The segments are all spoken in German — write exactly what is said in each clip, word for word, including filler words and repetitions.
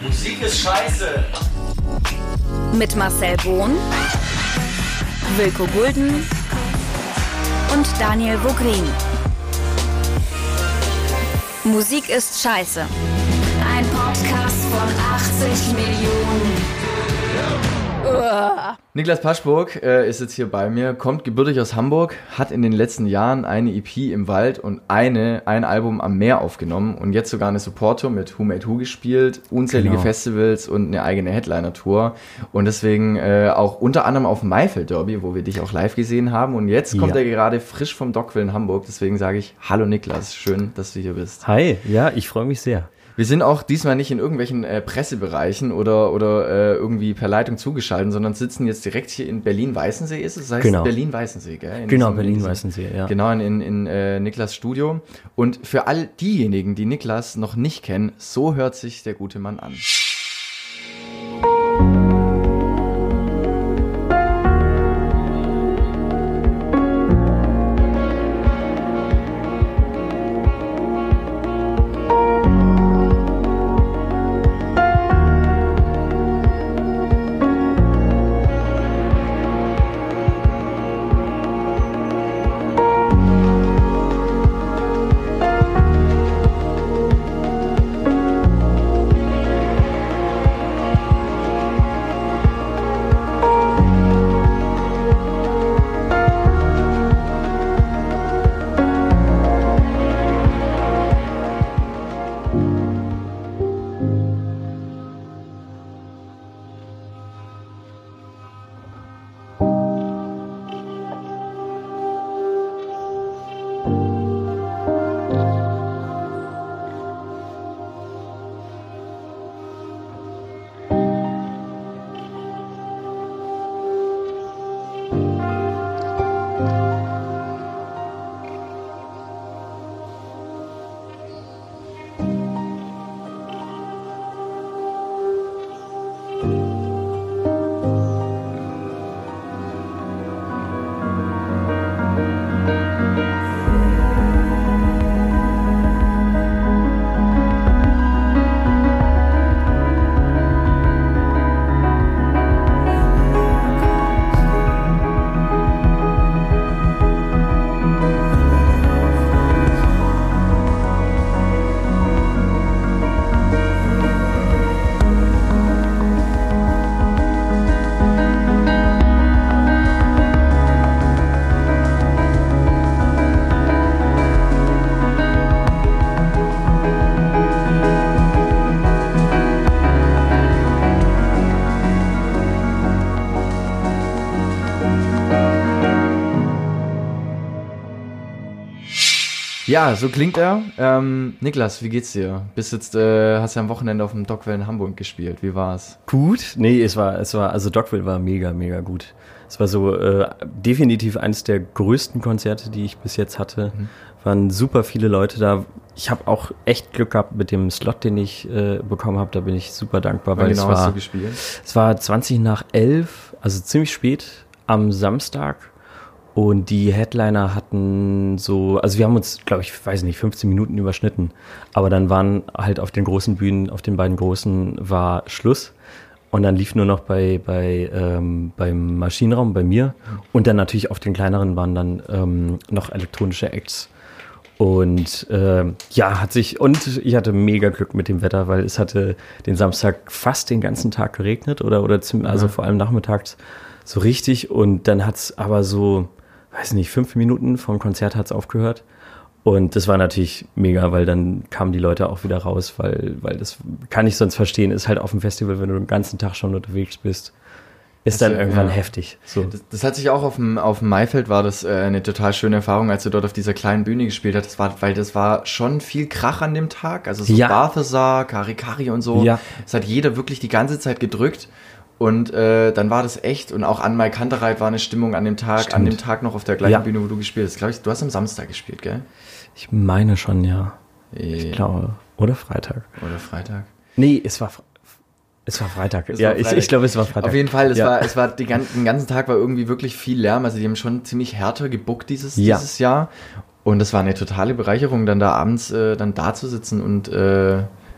Musik ist scheiße. Mit Marcel Bohn, Wilko Gulden und Daniel Vogrin. Musik ist scheiße. Ein Podcast von achtzig Millionen. Niklas Paschburg äh, ist jetzt hier bei mir, kommt gebürtig aus Hamburg, hat in den letzten Jahren eine E P im Wald und eine, ein Album am Meer aufgenommen und jetzt sogar eine Support-Tour mit Who Made Who gespielt, unzählige Genau. Festivals und eine eigene Headliner-Tour und deswegen äh, auch unter anderem auf dem Maifeld-Derby, wo wir dich auch live gesehen haben und jetzt kommt Ja. er gerade frisch vom Dockville in Hamburg, deswegen sage ich, hallo Niklas, schön, dass du hier bist. Hi, ja, ich freue mich sehr. Wir sind auch diesmal nicht in irgendwelchen äh, Pressebereichen oder, oder äh, irgendwie per Leitung zugeschaltet, sondern sitzen jetzt direkt hier in Berlin-Weißensee, ist es? Das heißt Genau. Berlin-Weißensee, gell? In Genau, diesem- in diesem- Berlin-Weißensee, ja. Genau, in, in, in äh, Niklas Studio. Und für all diejenigen, die Niklas noch nicht kennen, so hört sich der gute Mann an. Ja, so klingt er. Ähm, Niklas, wie geht's dir? Bist jetzt, äh, hast ja am Wochenende auf dem Dockville in Hamburg gespielt. Wie war's? Gut? Nee, es war, es war, also Dockville war mega, mega gut. Es war so äh, definitiv eines der größten Konzerte, die ich bis jetzt hatte. Mhm. Waren super viele Leute da. Ich habe auch echt Glück gehabt mit dem Slot, den ich äh, bekommen habe. Da bin ich super dankbar, weil genau es war, hast du gespielt? Es war zwanzig nach elf, also ziemlich spät am Samstag. Und die Headliner hatten so, also wir haben uns, glaube ich, weiß nicht, fünfzehn Minuten überschnitten. Aber dann waren halt auf den großen Bühnen, auf den beiden großen, war Schluss. Und dann lief nur noch bei, bei ähm, beim Maschinenraum, bei mir. Und dann natürlich auf den kleineren waren dann ähm, noch elektronische Acts. Und äh, ja, hat sich, und ich hatte mega Glück mit dem Wetter, weil es hatte den Samstag fast den ganzen Tag geregnet oder, oder zum, also vor allem nachmittags so richtig. Und dann hat es aber so, weiß nicht, fünf Minuten vom Konzert hat es aufgehört. Und das war natürlich mega, weil dann kamen die Leute auch wieder raus, weil, weil das kann ich sonst verstehen, ist halt auf dem Festival, wenn du den ganzen Tag schon unterwegs bist, ist dann ja, irgendwann ja. heftig. So. Das, das hat sich auch auf dem, auf dem Maifeld war das äh, eine total schöne Erfahrung, als du dort auf dieser kleinen Bühne gespielt hast, das war, weil das war schon viel Krach an dem Tag, also so Ja. Balthasar, Karikari und so, Ja. es hat jeder wirklich die ganze Zeit gedrückt. Und äh, dann war das echt, und auch an Mai Kantereit war eine Stimmung an dem Tag, Stimmt. an dem Tag noch auf der gleichen Ja. Bühne, wo du gespielt hast. Glaube ich, du hast am Samstag gespielt, gell? Ich meine schon, ja. Ich Ja. glaube. Oder Freitag. Oder Freitag. Nee, es war, Fre- es war Freitag. Es ja, war ich, Freitag. ich glaube, es war Freitag. Auf jeden Fall, es ja. war, es war die gan- den ganzen Tag war irgendwie wirklich viel Lärm. Also die haben schon ziemlich härter gebuckt dieses, Ja. dieses Jahr. Und es war eine totale Bereicherung, dann da abends äh, dann da zu sitzen und äh,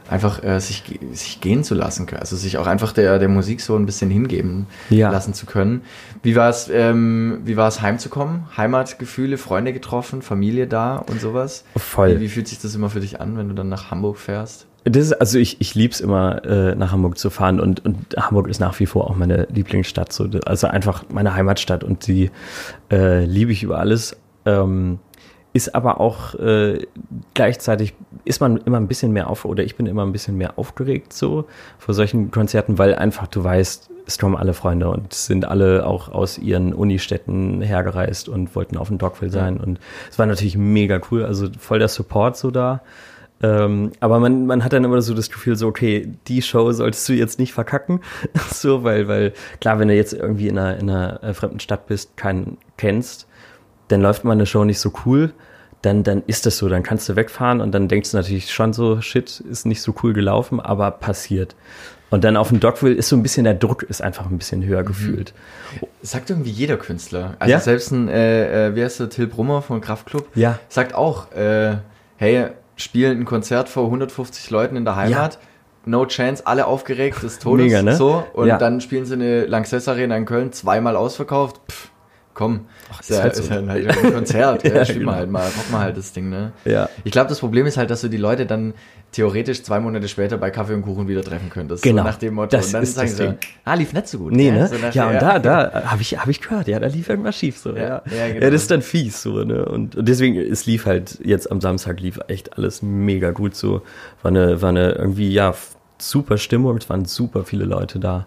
einfach äh, sich, sich gehen zu lassen können. Also sich auch einfach der, der Musik so ein bisschen hingeben ja. lassen zu können. Wie war es, ähm, wie war es heimzukommen? Heimatgefühle, Freunde getroffen, Familie da und sowas? Voll. Wie, wie fühlt sich das immer für dich an, wenn du dann nach Hamburg fährst? Das ist, also ich, ich liebe es immer, äh, nach Hamburg zu fahren und, und Hamburg ist nach wie vor auch meine Lieblingsstadt. So, also einfach meine Heimatstadt und die äh, liebe ich über alles. Ähm, ist aber auch äh, gleichzeitig ist man immer ein bisschen mehr auf, oder ich bin immer ein bisschen mehr aufgeregt so vor solchen Konzerten, weil einfach du weißt, es kommen alle Freunde und sind alle auch aus ihren Unistädten hergereist und wollten auf dem Dockville sein und es war natürlich mega cool, also voll der Support so da. Ähm, aber man, man hat dann immer so das Gefühl so, okay, die Show solltest du jetzt nicht verkacken, so, weil, weil klar, wenn du jetzt irgendwie in einer, in einer äh, fremden Stadt bist, keinen kennst, dann läuft mal eine Show nicht so cool, dann, dann ist das so, dann kannst du wegfahren und dann denkst du natürlich schon so, shit, ist nicht so cool gelaufen, aber passiert. Und dann auf dem Dockville ist so ein bisschen, der Druck ist einfach ein bisschen höher mhm. gefühlt. Sagt irgendwie jeder Künstler. Also ja? selbst ein, äh, äh, wie heißt der, Till Brummer von Kraftklub, ja. sagt auch, äh, hey, spielen ein Konzert vor hundertfünfzig Leuten in der Heimat, ja. no chance, alle aufgeregt des Todes. Mega, ne? So, und ja. dann spielen sie eine Lanxess Arena in Köln, zweimal ausverkauft, pff, komm, Ach, ist, ja, halt ist ja halt ein Konzert, ja, ja, spiel genau. mal halt mal, rock mal halt das Ding, ne? Ja. Ich glaube, das Problem ist halt, dass du die Leute dann theoretisch zwei Monate später bei Kaffee und Kuchen wieder treffen könntest. Genau. So nach dem Motto. Das und dann ist sagen das sie, Ding. ah, lief nicht so gut. Nee, ne? ne? So nachher, ja, und da, da habe ich, hab ich gehört, ja, da lief irgendwas schief, so, ja. Ja, ja, genau. ja, das ist dann fies, so, ne? Und, und deswegen, es lief halt, jetzt am Samstag lief echt alles mega gut, so. War eine, war eine irgendwie, ja, super Stimmung, es waren super viele Leute da.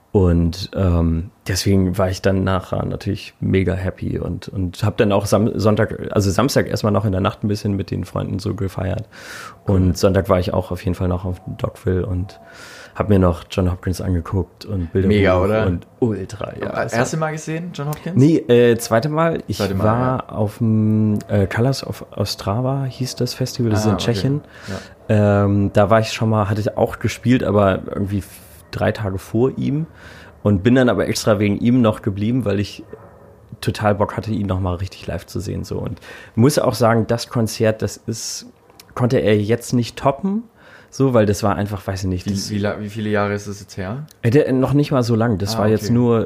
Und ähm, deswegen war ich dann nachher natürlich mega happy und und habe dann auch Sam- Sonntag, also Samstag erstmal noch in der Nacht ein bisschen mit den Freunden so gefeiert. Cool. Und Sonntag war ich auch auf jeden Fall noch auf dem Dockville und habe mir noch John Hopkins angeguckt und Bilder. Mega, oder? Und ultra, ja. Erste Mal gesehen, John Hopkins? Nee, äh, zweite Mal. Ich zweite Mal, war ja. auf dem äh, Colors of Ostrava, hieß das Festival, das ah, ist in okay. Tschechien. Ja. Ähm, da war ich schon mal, hatte ich auch gespielt, aber irgendwie drei Tage vor ihm und bin dann aber extra wegen ihm noch geblieben, weil ich total Bock hatte, ihn noch mal richtig live zu sehen. So. Und muss auch sagen, das Konzert, das ist, konnte er jetzt nicht toppen, so, weil das war einfach, weiß ich nicht. Wie, wie, wie viele Jahre ist das jetzt her? Äh, der, noch nicht mal so lang, das ah, war okay. jetzt nur,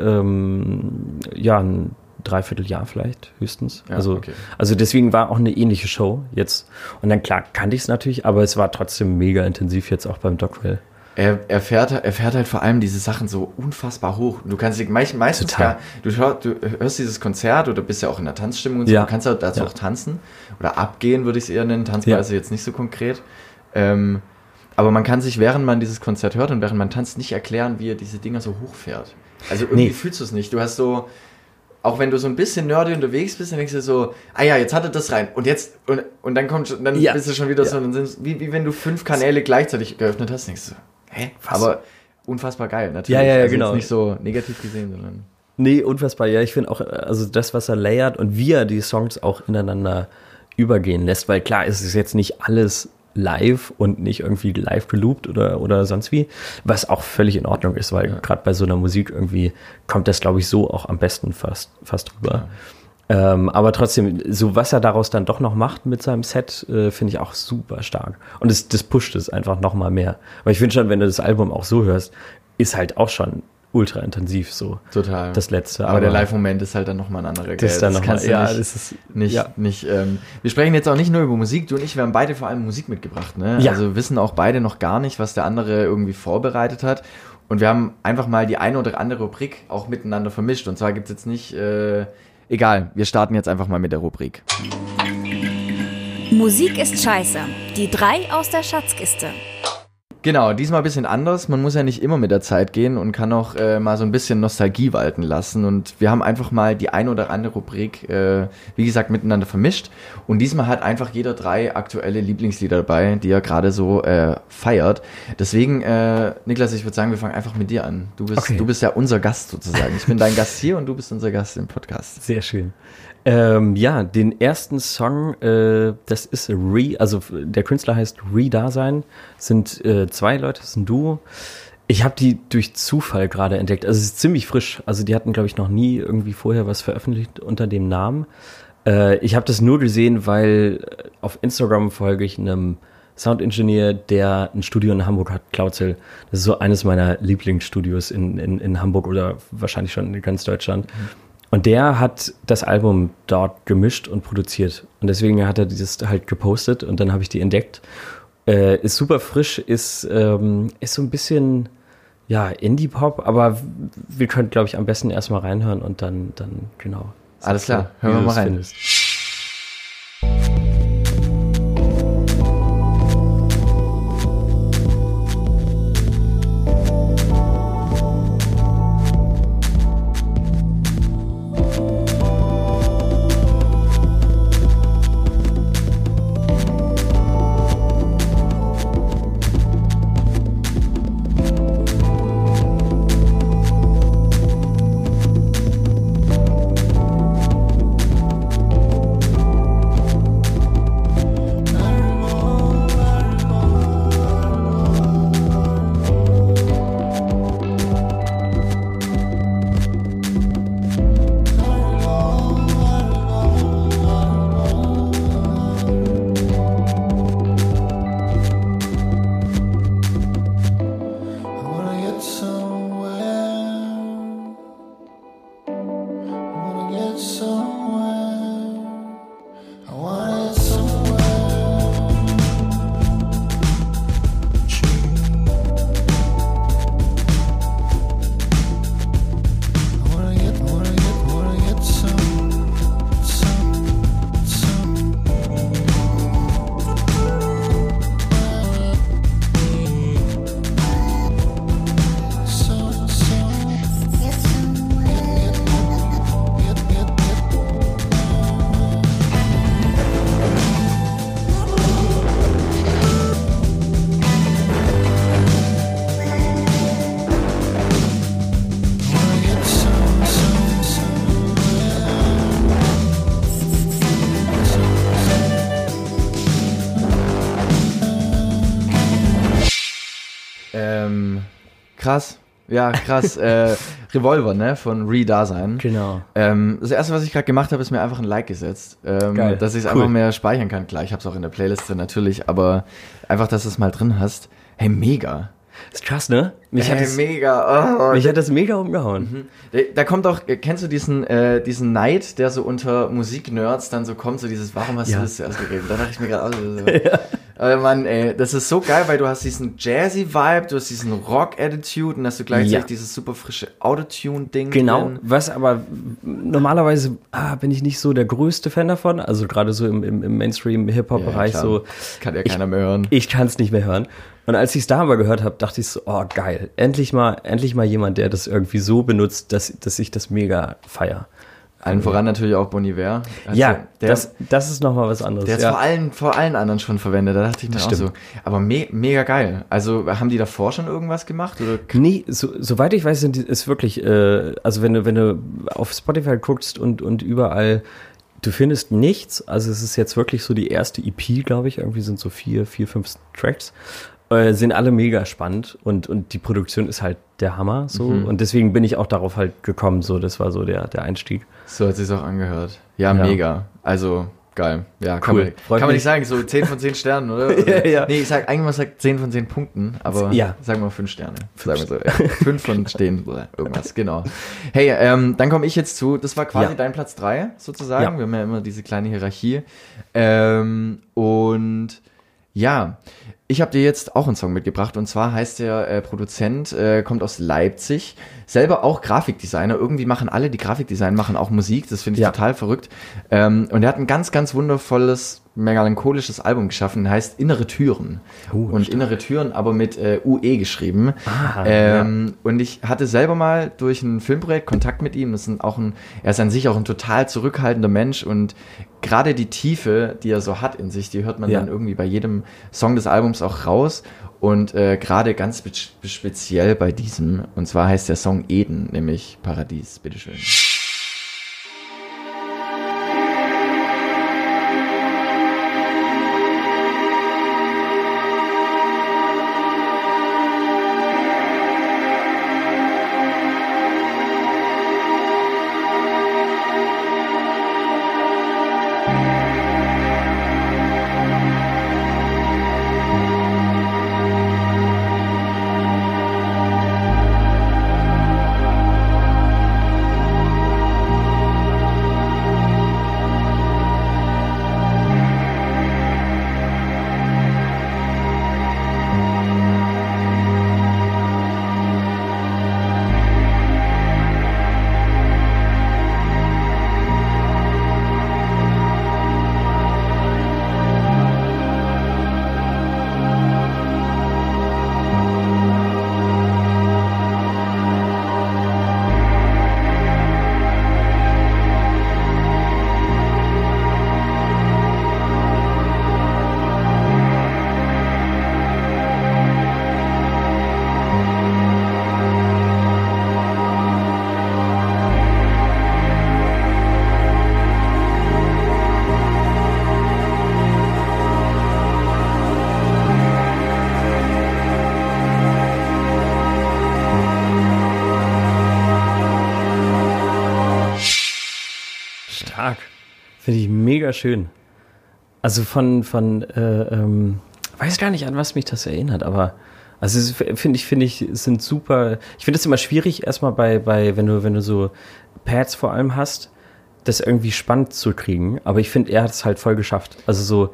ähm, ja, ein Dreivierteljahr vielleicht, höchstens. Ja, also, okay. also deswegen war auch eine ähnliche Show jetzt. Und dann, klar, kannte ich es natürlich, aber es war trotzdem mega intensiv jetzt auch beim Dockville. Er, er, fährt, er fährt halt vor allem diese Sachen so unfassbar hoch. Du kannst dich meist, meistens Total. gar, du, hör, du hörst dieses Konzert oder bist ja auch in der Tanzstimmung und so, Ja. du kannst ja dazu Ja. auch tanzen oder abgehen, würde ich es eher nennen. Tanzen Ja. ist jetzt nicht so konkret. Ähm, aber man kann sich, während man dieses Konzert hört und während man tanzt, nicht erklären, wie er diese Dinger so hochfährt. Also irgendwie Nee. fühlst du es nicht. Du hast so, auch wenn du so ein bisschen nerdy unterwegs bist, dann denkst du so, ah ja, jetzt hat er das rein und jetzt, und, und dann kommt schon, dann Ja. bist du schon wieder Ja. so, dann sind, wie, wie wenn du fünf Kanäle gleichzeitig geöffnet hast, denkst du, hä? Was? Aber unfassbar geil, natürlich. Ja, ja, ja, also genau. Jetzt nicht so negativ gesehen, sondern. Nee, unfassbar. Ja, ich finde auch, also das, was er layert und wie er die Songs auch ineinander übergehen lässt, weil klar, es ist jetzt nicht alles live und nicht irgendwie live geloopt oder, oder sonst wie, was auch völlig in Ordnung ist, weil Ja. gerade bei so einer Musik irgendwie kommt das, glaube ich, so auch am besten fast, fast rüber. Ähm, aber trotzdem, so was er daraus dann doch noch macht mit seinem Set, äh, finde ich auch super stark. Und das, das pusht es einfach noch mal mehr. Weil ich finde schon, wenn du das Album auch so hörst, ist halt auch schon ultra intensiv so. Total. Das letzte. Aber, aber der Live-Moment ist halt dann nochmal ein anderer. Das ist dann nochmal, kannst du ja, nicht, das ist, nicht, ja. nicht ähm, wir sprechen jetzt auch nicht nur über Musik, du und ich, wir haben beide vor allem Musik mitgebracht, ne? Ja. Also wissen auch beide noch gar nicht, was der andere irgendwie vorbereitet hat. Und wir haben einfach mal die eine oder andere Rubrik auch miteinander vermischt. Und zwar gibt es jetzt nicht, äh, egal, wir starten jetzt einfach mal mit der Rubrik. Musik ist scheiße. Die drei aus der Schatzkiste. Genau, diesmal ein bisschen anders. Man muss ja nicht immer mit der Zeit gehen und kann auch äh, mal so ein bisschen Nostalgie walten lassen. Und wir haben einfach mal die ein oder andere Rubrik, äh, wie gesagt, miteinander vermischt. Und diesmal hat einfach jeder drei aktuelle Lieblingslieder dabei, die er gerade so äh, feiert. Deswegen, äh, Niklas, ich würde sagen, wir fangen einfach mit dir an. Du bist, Okay. du bist ja unser Gast sozusagen. Ich bin dein Gast hier und du bist unser Gast im Podcast. Sehr schön. Ähm, ja, den ersten Song, äh, das ist Re, also der Künstler heißt Re-Dasein, sind äh, zwei Leute, das ist ein Duo. Ich habe die durch Zufall gerade entdeckt, also es ist ziemlich frisch, also die hatten, glaube ich, noch nie irgendwie vorher was veröffentlicht unter dem Namen. Äh, ich habe das nur gesehen, weil auf Instagram folge ich einem Soundingenieur, der ein Studio in Hamburg hat, Cloudsill. Das ist so eines meiner Lieblingsstudios in, in, in Hamburg oder wahrscheinlich schon in ganz Deutschland. Mhm. Und der hat das Album dort gemischt und produziert. Und deswegen hat er dieses halt gepostet und dann habe ich die entdeckt. Äh, ist super frisch, ist, ähm, ist so ein bisschen... Ja, Indie-Pop, aber wir können, glaube ich, am besten erstmal reinhören und dann, dann genau. Alles klar, hören wir mal rein. Findest. Ähm, krass. Ja, krass. äh, Revolver, ne, von Re-Dasein. Genau. Ähm, das erste, was ich gerade gemacht habe, ist mir einfach ein Like gesetzt. Ähm, Geil. Dass ich es cool. einfach mehr speichern kann. Klar, ich habe es auch in der Playlist drin, natürlich, aber einfach, dass du es mal drin hast. Hey, mega. Das ist krass, ne? Mich hey, hat das, mega. Oh, mich hat das mega umgehauen. Mhm. Da, da kommt auch, kennst du diesen, äh, diesen Neid, der so unter Musiknerds dann so kommt, so dieses, warum hast ja. du das zuerst gegeben? Da dachte ich mir gerade, oh, so. ja. Aber Mann, ey, das ist so geil, weil du hast diesen Jazzy-Vibe, du hast diesen Rock-Attitude und hast du gleichzeitig ja. dieses super frische Autotune-Ding. Genau, drin. Was aber normalerweise ah, bin ich nicht so der größte Fan davon, also gerade so im, im, im Mainstream-Hip-Hop-Bereich ja, so. Kann ja ich, keiner mehr hören. Ich kann es nicht mehr hören. Und als ich es da aber gehört habe, dachte ich so, oh geil, endlich mal, endlich mal jemand, der das irgendwie so benutzt, dass, dass ich das mega feier. Allen voran natürlich auch Bon Iver. Also ja, der, das, das ist nochmal was anderes. Der ist ja. vor allen, vor allen anderen schon verwendet, da dachte ich mir das auch stimmt. so. Aber me, mega geil. Also haben die davor schon irgendwas gemacht? Oder? Nee, so, soweit ich weiß, sind die, ist wirklich, äh, also wenn du, wenn du auf Spotify guckst und, und überall, du findest nichts. Also es ist jetzt wirklich so die erste E P, glaube ich. Irgendwie sind so vier, vier, fünf Tracks. Äh, sind alle mega spannend und, und die Produktion ist halt der Hammer so mhm. und deswegen bin ich auch darauf halt gekommen, so das war so der, der Einstieg. So hat sich's auch angehört. Ja, ja. mega. Also geil. Ja, kann, cool. man, kann man nicht sagen, so zehn von zehn Sternen, oder? oder? ja, ja. Nee, ich sag eigentlich mal sag zehn von zehn Punkten, aber ja. sagen wir fünf Sterne. Sagen wir so. Ja. fünf von stehen, irgendwas, genau. Hey, ähm, dann komme ich jetzt zu, das war quasi ja. dein Platz drei sozusagen. Ja. Wir haben ja immer diese kleine Hierarchie. Ähm, und ja, ich habe dir jetzt auch einen Song mitgebracht und zwar heißt der äh, Produzent, äh, kommt aus Leipzig, selber auch Grafikdesigner. Irgendwie machen alle, die Grafikdesign machen auch Musik, das finde ich ja. total verrückt. Ähm, und er hat ein ganz, ganz wundervolles, melancholisches Album geschaffen, heißt Innere Türen. Oh, und stark. Innere Türen, aber mit äh, U E geschrieben. Ah, ähm, ja. Und ich hatte selber mal durch ein Filmprojekt Kontakt mit ihm. Das ist auch ein, er ist an sich auch ein total zurückhaltender Mensch und gerade die Tiefe, die er so hat in sich, die hört man ja. dann irgendwie bei jedem Song des Albums auch raus und äh, gerade ganz spe- speziell bei diesem, und zwar heißt der Song Eden, nämlich Paradies, bitteschön. Finde ich mega schön. Also von, von äh, ähm, weiß gar nicht, an was mich das erinnert, aber also finde ich, finde ich, sind super, ich finde es immer schwierig, erstmal bei, bei, wenn du, wenn du so Pads vor allem hast, das irgendwie spannend zu kriegen, aber ich finde, er hat es halt voll geschafft. Also so.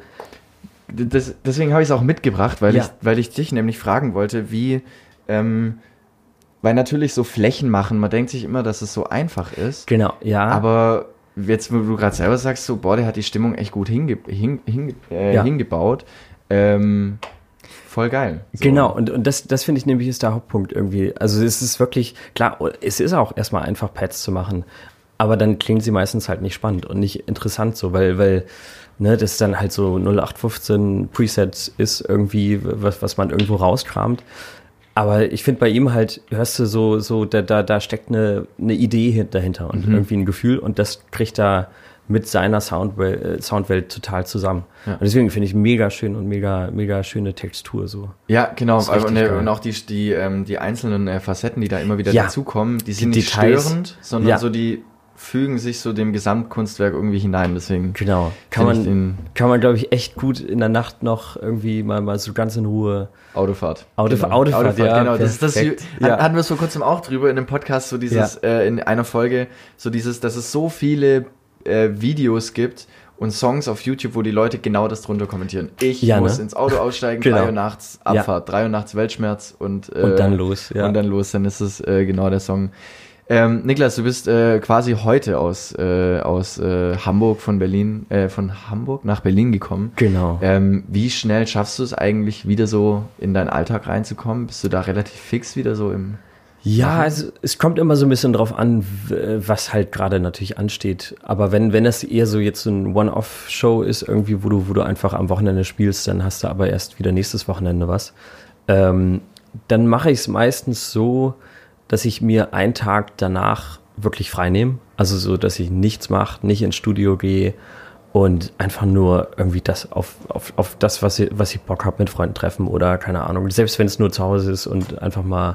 Das, deswegen habe ich es auch mitgebracht, weil, Ja. ich, weil ich dich nämlich fragen wollte, wie, ähm, weil natürlich so Flächen machen, man denkt sich immer, dass es so einfach ist. Genau, ja. Aber jetzt, wo du gerade selber sagst, so, boah, der hat die Stimmung echt gut hinge, hing, hing, äh, Ja. hingebaut. Ähm, voll geil. So. Genau, und, und das, das finde ich nämlich ist der Hauptpunkt irgendwie. Also es ist wirklich, klar, es ist auch erstmal einfach Pads zu machen, aber dann klingen sie meistens halt nicht spannend und nicht interessant so, weil, weil ne, das dann halt so null acht fünfzehn Preset ist irgendwie, was, was man irgendwo rauskramt. Aber ich finde bei ihm halt, hörst du so, so da, da, da steckt eine, eine Idee dahinter und Mhm. irgendwie ein Gefühl und das kriegt er mit seiner Soundwelt, Soundwelt total zusammen. Ja. Und deswegen finde ich mega schön und mega, mega schöne Textur so. Ja, genau. Das ist richtig Und, äh, geil. und auch die, die, ähm, die einzelnen äh, Facetten, die da immer wieder Ja. dazukommen, die sind Die nicht Details. störend, sondern Ja. so die fügen sich so dem Gesamtkunstwerk irgendwie hinein. Deswegen Genau. Kann finde ich man, den kann man, glaube ich, echt gut in der Nacht noch irgendwie mal, mal so ganz in Ruhe. Autofahrt. Autof- genau. Autofahrt, ja, genau. Das ist das, perfekt. hat- Ja. hatten wir es vor kurzem auch drüber in dem Podcast, so dieses, äh, in einer Folge, so dieses, dass es so viele äh, Videos gibt und Songs auf YouTube, wo die Leute genau das drunter kommentieren. Ich Ja, muss ne? ins Auto aussteigen, Genau. drei Uhr nachts Abfahrt, drei Uhr nachts Weltschmerz und, äh, Und dann los, ja. Und dann los, dann ist es äh, genau der Song. Ähm, Niklas, du bist äh, quasi heute aus, äh, aus äh, Hamburg von Berlin, äh, von Hamburg nach Berlin gekommen. Genau. Ähm, wie schnell schaffst du es eigentlich, wieder so in deinen Alltag reinzukommen? Bist du da relativ fix wieder so im... Ja, also es kommt immer so ein bisschen drauf an, w- was halt gerade natürlich ansteht. Aber wenn, wenn das eher so jetzt so ein One-Off-Show ist, irgendwie, wo du, wo du einfach am Wochenende spielst, dann hast du aber erst wieder nächstes Wochenende was. Ähm, dann mache ich es meistens so, dass ich mir einen Tag danach wirklich frei nehme. Also so, dass ich nichts mache, nicht ins Studio gehe und einfach nur irgendwie das auf, auf, auf das, was ich, was ich Bock habe, mit Freunden treffen oder keine Ahnung. Selbst wenn es nur zu Hause ist und einfach mal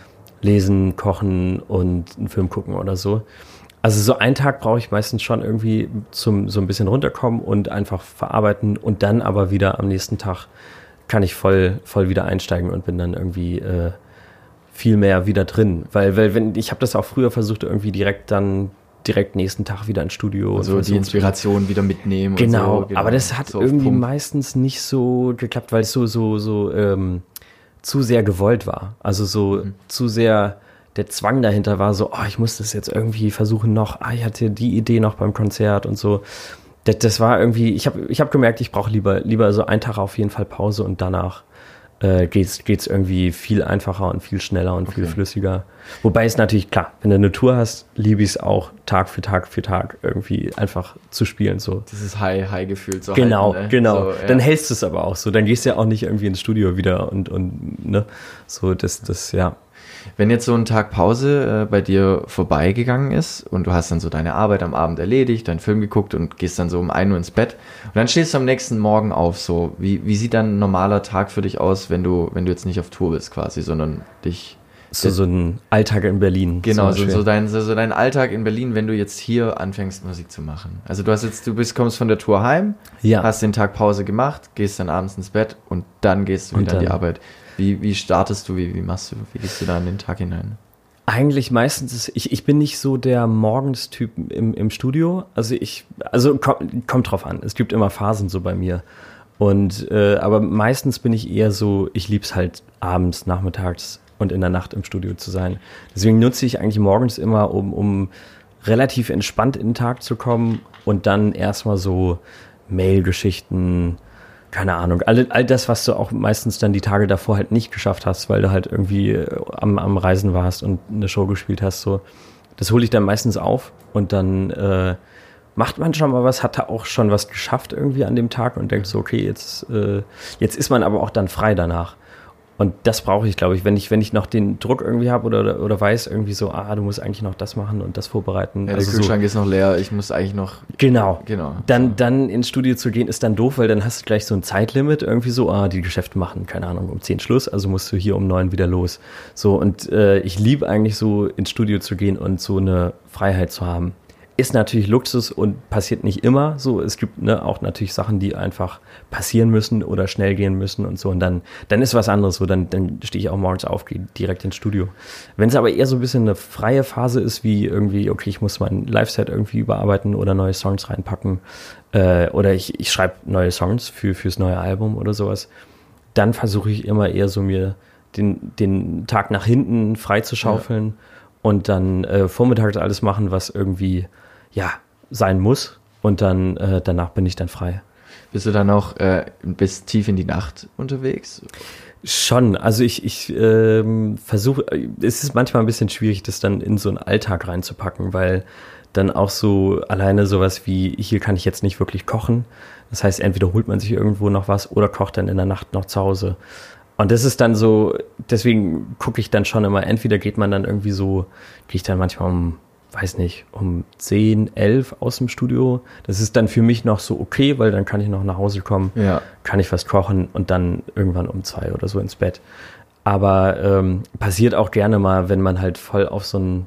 lesen, kochen und einen Film gucken oder so. Also so einen Tag brauche ich meistens schon irgendwie zum so ein bisschen runterkommen und einfach verarbeiten und dann aber wieder am nächsten Tag kann ich voll, voll wieder einsteigen und bin dann irgendwie äh, viel mehr wieder drin. Weil, weil wenn ich habe das auch früher versucht, irgendwie direkt dann direkt nächsten Tag wieder ins Studio. Also und die Inspiration wieder mitnehmen. Genau, und so, genau. aber das hat So auf irgendwie Pump. meistens nicht so geklappt, weil es so, so, so ähm, zu sehr gewollt war. Also so Mhm. zu sehr der Zwang dahinter war, so, oh, ich muss das jetzt irgendwie versuchen noch, ah, ich hatte die Idee noch beim Konzert und so. Das, das war irgendwie, ich habe ich hab gemerkt, ich brauche lieber, lieber so einen Tag auf jeden Fall Pause und danach äh, geht's, geht's irgendwie viel einfacher und viel schneller und viel Okay. flüssiger. Wobei es natürlich, klar, wenn du eine Tour hast, liebe ich es auch, Tag für Tag für Tag irgendwie einfach zu spielen, so. Dieses High-High-Gefühl zu Genau, halten. ne? genau. So, ja. Dann hältst du es aber auch so. Dann gehst du ja auch nicht irgendwie ins Studio wieder und, und ne, so, das, das, ja. Wenn jetzt so ein Tag Pause äh, bei dir vorbeigegangen ist und du hast dann so deine Arbeit am Abend erledigt, deinen Film geguckt und gehst dann so um ein Uhr ins Bett und dann stehst du am nächsten Morgen auf, so, wie, wie sieht dann ein normaler Tag für dich aus, wenn du, wenn du jetzt nicht auf Tour bist quasi, sondern dich... So, so ein Alltag in Berlin. Genau, zum so, Beispiel. so, dein, so, so dein Alltag in Berlin, wenn du jetzt hier anfängst, Musik zu machen. Also du hast jetzt, du bist, kommst von der Tour heim, Ja. hast den Tag Pause gemacht, gehst dann abends ins Bett und dann gehst du Und wieder an die dann- Arbeit. Wie, wie startest du, wie, wie machst du, wie gehst du da in den Tag hinein? Eigentlich meistens, ist, ich, ich bin nicht so der Morgenstyp im, im Studio. Also ich, also kommt, kommt drauf an. Es gibt immer Phasen so bei mir. Und, äh, aber meistens bin ich eher so, ich lieb's halt abends, nachmittags und in der Nacht im Studio zu sein. Deswegen nutze ich eigentlich morgens immer, um, um relativ entspannt in den Tag zu kommen und dann erstmal so Mail-Geschichten, keine Ahnung, all, all das, was du auch meistens dann die Tage davor halt nicht geschafft hast, weil du halt irgendwie äh, am, am Reisen warst und eine Show gespielt hast, so. Das hole ich dann meistens auf und dann äh, macht man schon mal was, hat da auch schon was geschafft irgendwie an dem Tag und denkt so, okay, jetzt, äh, jetzt ist man aber auch dann frei danach. Und das brauche ich, glaube ich, wenn ich, wenn ich noch den Druck irgendwie habe oder, oder weiß irgendwie so, ah, du musst eigentlich noch das machen und das vorbereiten. Ja, also der Kühlschrank ist noch leer, ich muss eigentlich noch... so, genau. Genau. Dann, dann ins Studio zu gehen, ist dann doof, weil dann hast du gleich so ein Zeitlimit irgendwie so, ah, die Geschäfte machen, keine Ahnung, um zehn Schluss, also musst du hier um neun wieder los. So, und äh, ich liebe eigentlich so ins Studio zu gehen und so eine Freiheit zu haben. ist natürlich Luxus und passiert nicht immer so. Es gibt ne, auch natürlich Sachen, die einfach passieren müssen oder schnell gehen müssen und so. Und dann, dann ist was anderes so. Dann, dann stehe ich auch morgens auf, gehe direkt ins Studio. Wenn es aber eher so ein bisschen eine freie Phase ist, wie irgendwie, okay, ich muss mein Live-Set irgendwie überarbeiten oder neue Songs reinpacken äh, oder ich, ich schreibe neue Songs für, fürs neue Album oder sowas, dann versuche ich immer eher so mir den, den Tag nach hinten frei zu schaufeln ja. und dann äh, vormittags alles machen, was irgendwie ja, sein muss und dann äh, danach bin ich dann frei. Bist du dann auch äh, bis tief in die Nacht unterwegs? Schon, also ich, ich ähm, versuche, es ist manchmal ein bisschen schwierig, das dann in so einen Alltag reinzupacken, weil dann auch so alleine sowas wie, hier kann ich jetzt nicht wirklich kochen. Das heißt, entweder holt man sich irgendwo noch was oder kocht dann in der Nacht noch zu Hause. Und das ist dann so, deswegen gucke ich dann schon immer, entweder geht man dann irgendwie so, gehe ich dann manchmal um weiß nicht, um zehn, elf aus dem Studio. Das ist dann für mich noch so okay, weil dann kann ich noch nach Hause kommen, ja. kann ich was kochen und dann irgendwann um zwei oder so ins Bett. Aber ähm, passiert auch gerne mal, wenn man halt voll auf so einen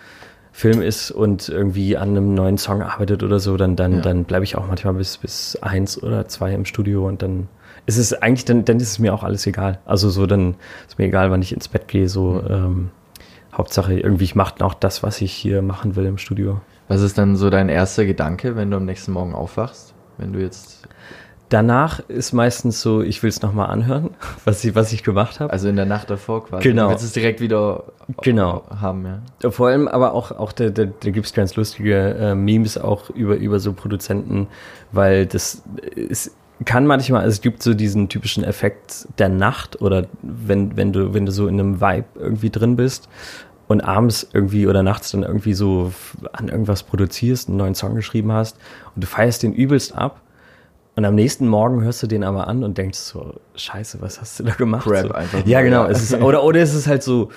Film ist und irgendwie an einem neuen Song arbeitet oder so, dann, dann, ja. dann bleibe ich auch manchmal bis, bis eins oder zwei im Studio und dann ist es eigentlich, dann, dann ist es mir auch alles egal. Also so, dann ist mir egal, wann ich ins Bett gehe, so, mhm. ähm, Hauptsache, irgendwie, ich mache auch das, was ich hier machen will im Studio. Was ist dann so dein erster Gedanke, wenn du am nächsten Morgen aufwachst? Wenn du jetzt... Danach ist meistens so, ich will es nochmal anhören, was ich, was ich gemacht habe. Also in der Nacht davor quasi. Genau. Du willst es direkt wieder genau. haben, ja. Vor allem aber auch, auch da, da, da gibt es ganz lustige äh, Memes auch über, über so Produzenten, weil das ist... kann manchmal, also es gibt so diesen typischen Effekt der Nacht oder wenn, wenn du, wenn du so in einem Vibe irgendwie drin bist und abends irgendwie oder nachts dann irgendwie so an irgendwas produzierst, einen neuen Song geschrieben hast und du feierst den übelst ab und am nächsten Morgen hörst du den aber an und denkst so, scheiße, was hast du da gemacht? Crap so. einfach. Ja, genau. Es ist, oder, oder es ist halt so,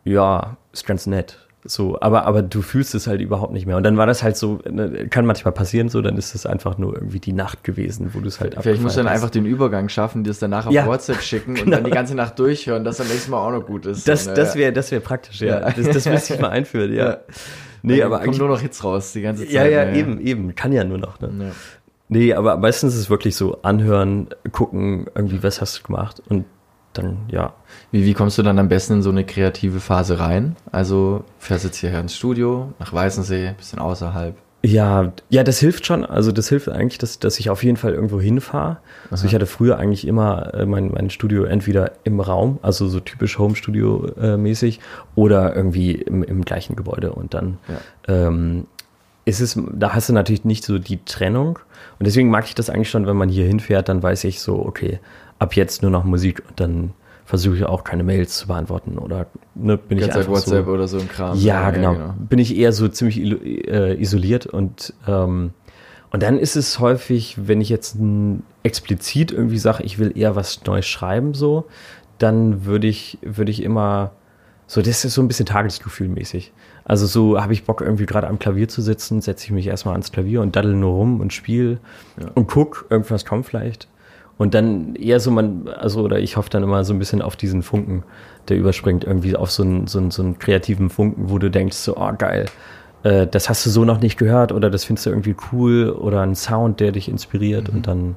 ja, ist ganz nett. So, aber, aber du fühlst es halt überhaupt nicht mehr. Und dann war das halt so, ne, kann manchmal passieren so, dann ist es einfach nur irgendwie die Nacht gewesen, wo du es halt abgefeiert hast. Vielleicht musst du dann einfach den Übergang schaffen, dir es danach auf ja, WhatsApp schicken genau. und dann die ganze Nacht durchhören, dass am nächsten Mal auch noch gut ist. Das, und, das äh, wäre das wär praktisch, ja. ja. Das, das müsste ich mal einführen, ja. ja. Nee, aber kommen nur noch Hits raus die ganze Zeit. Ja, ja, ja, eben, eben. Kann ja nur noch, ne? Ja. Nee, aber meistens ist es wirklich so, anhören, gucken, irgendwie, was hast du gemacht und dann, ja. Wie, wie kommst du dann am besten in so eine kreative Phase rein? Also fährst jetzt hierher ins Studio, nach Weißensee, bisschen außerhalb. Ja, ja, das hilft schon. Also das hilft eigentlich, dass, dass ich auf jeden Fall irgendwo hinfahre. Also ich hatte früher eigentlich immer äh, mein, mein Studio entweder im Raum, also so typisch Home-Studio-mäßig, äh, oder irgendwie im, im gleichen Gebäude. Und dann ja. ähm, ist es, da hast du natürlich nicht so die Trennung. Und deswegen mag ich das eigentlich schon, wenn man hier hinfährt, dann weiß ich so, okay, ab jetzt nur noch Musik und dann versuche ich auch keine Mails zu beantworten oder ne, bin Ganz ich einfach WhatsApp so, oder so ein Kram. Ja, ja genau. genau. Bin ich eher so ziemlich äh, isoliert und ähm, und dann ist es häufig, wenn ich jetzt n, explizit irgendwie sage, ich will eher was Neues schreiben, so, dann würde ich würde ich immer so, das ist so ein bisschen tagesgefühlmäßig. Also so habe ich Bock irgendwie gerade am Klavier zu sitzen, setze ich mich erstmal ans Klavier und daddel nur rum und spiele ja. und guck, irgendwas kommt vielleicht. Und dann eher so man, also oder ich hoffe dann immer so ein bisschen auf diesen Funken, der überspringt, irgendwie auf so einen, so einen, so einen kreativen Funken, wo du denkst so, oh geil, äh, das hast du so noch nicht gehört oder das findest du irgendwie cool oder ein Sound, der dich inspiriert mhm. und dann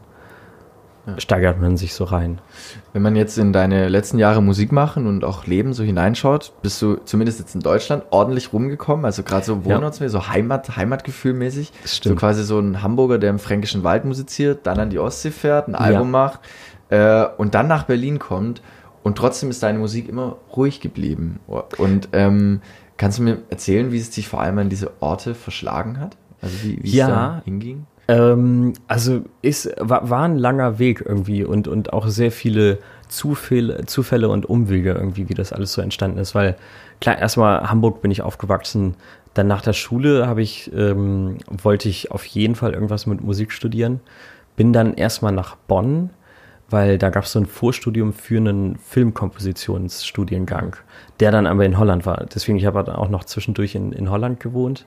ja. steigert man sich so rein. Wenn man jetzt in deine letzten Jahre Musik machen und auch Leben so hineinschaut, bist du zumindest jetzt in Deutschland ordentlich rumgekommen, also gerade so Wohnortsmäßig, ja. so Heimat, Heimatgefühlmäßig. So quasi so ein Hamburger, der im Fränkischen Wald musiziert, dann an die Ostsee fährt, ein Album ja. macht äh, und dann nach Berlin kommt und trotzdem ist deine Musik immer ruhig geblieben. Und ähm, kannst du mir erzählen, wie es dich vor allem an diese Orte verschlagen hat? Also wie, wie ja. es da hinging? Ähm, also ist, war, war ein langer Weg irgendwie und, und auch sehr viele Zufälle, Zufälle und Umwege irgendwie, wie das alles so entstanden ist, weil klar, erstmal Hamburg bin ich aufgewachsen, dann nach der Schule habe ich, ähm, wollte ich auf jeden Fall irgendwas mit Musik studieren, bin dann erstmal nach Bonn, weil da gab es so ein Vorstudium für einen Filmkompositionsstudiengang, der dann aber in Holland war, deswegen ich habe auch noch zwischendurch in, in Holland gewohnt.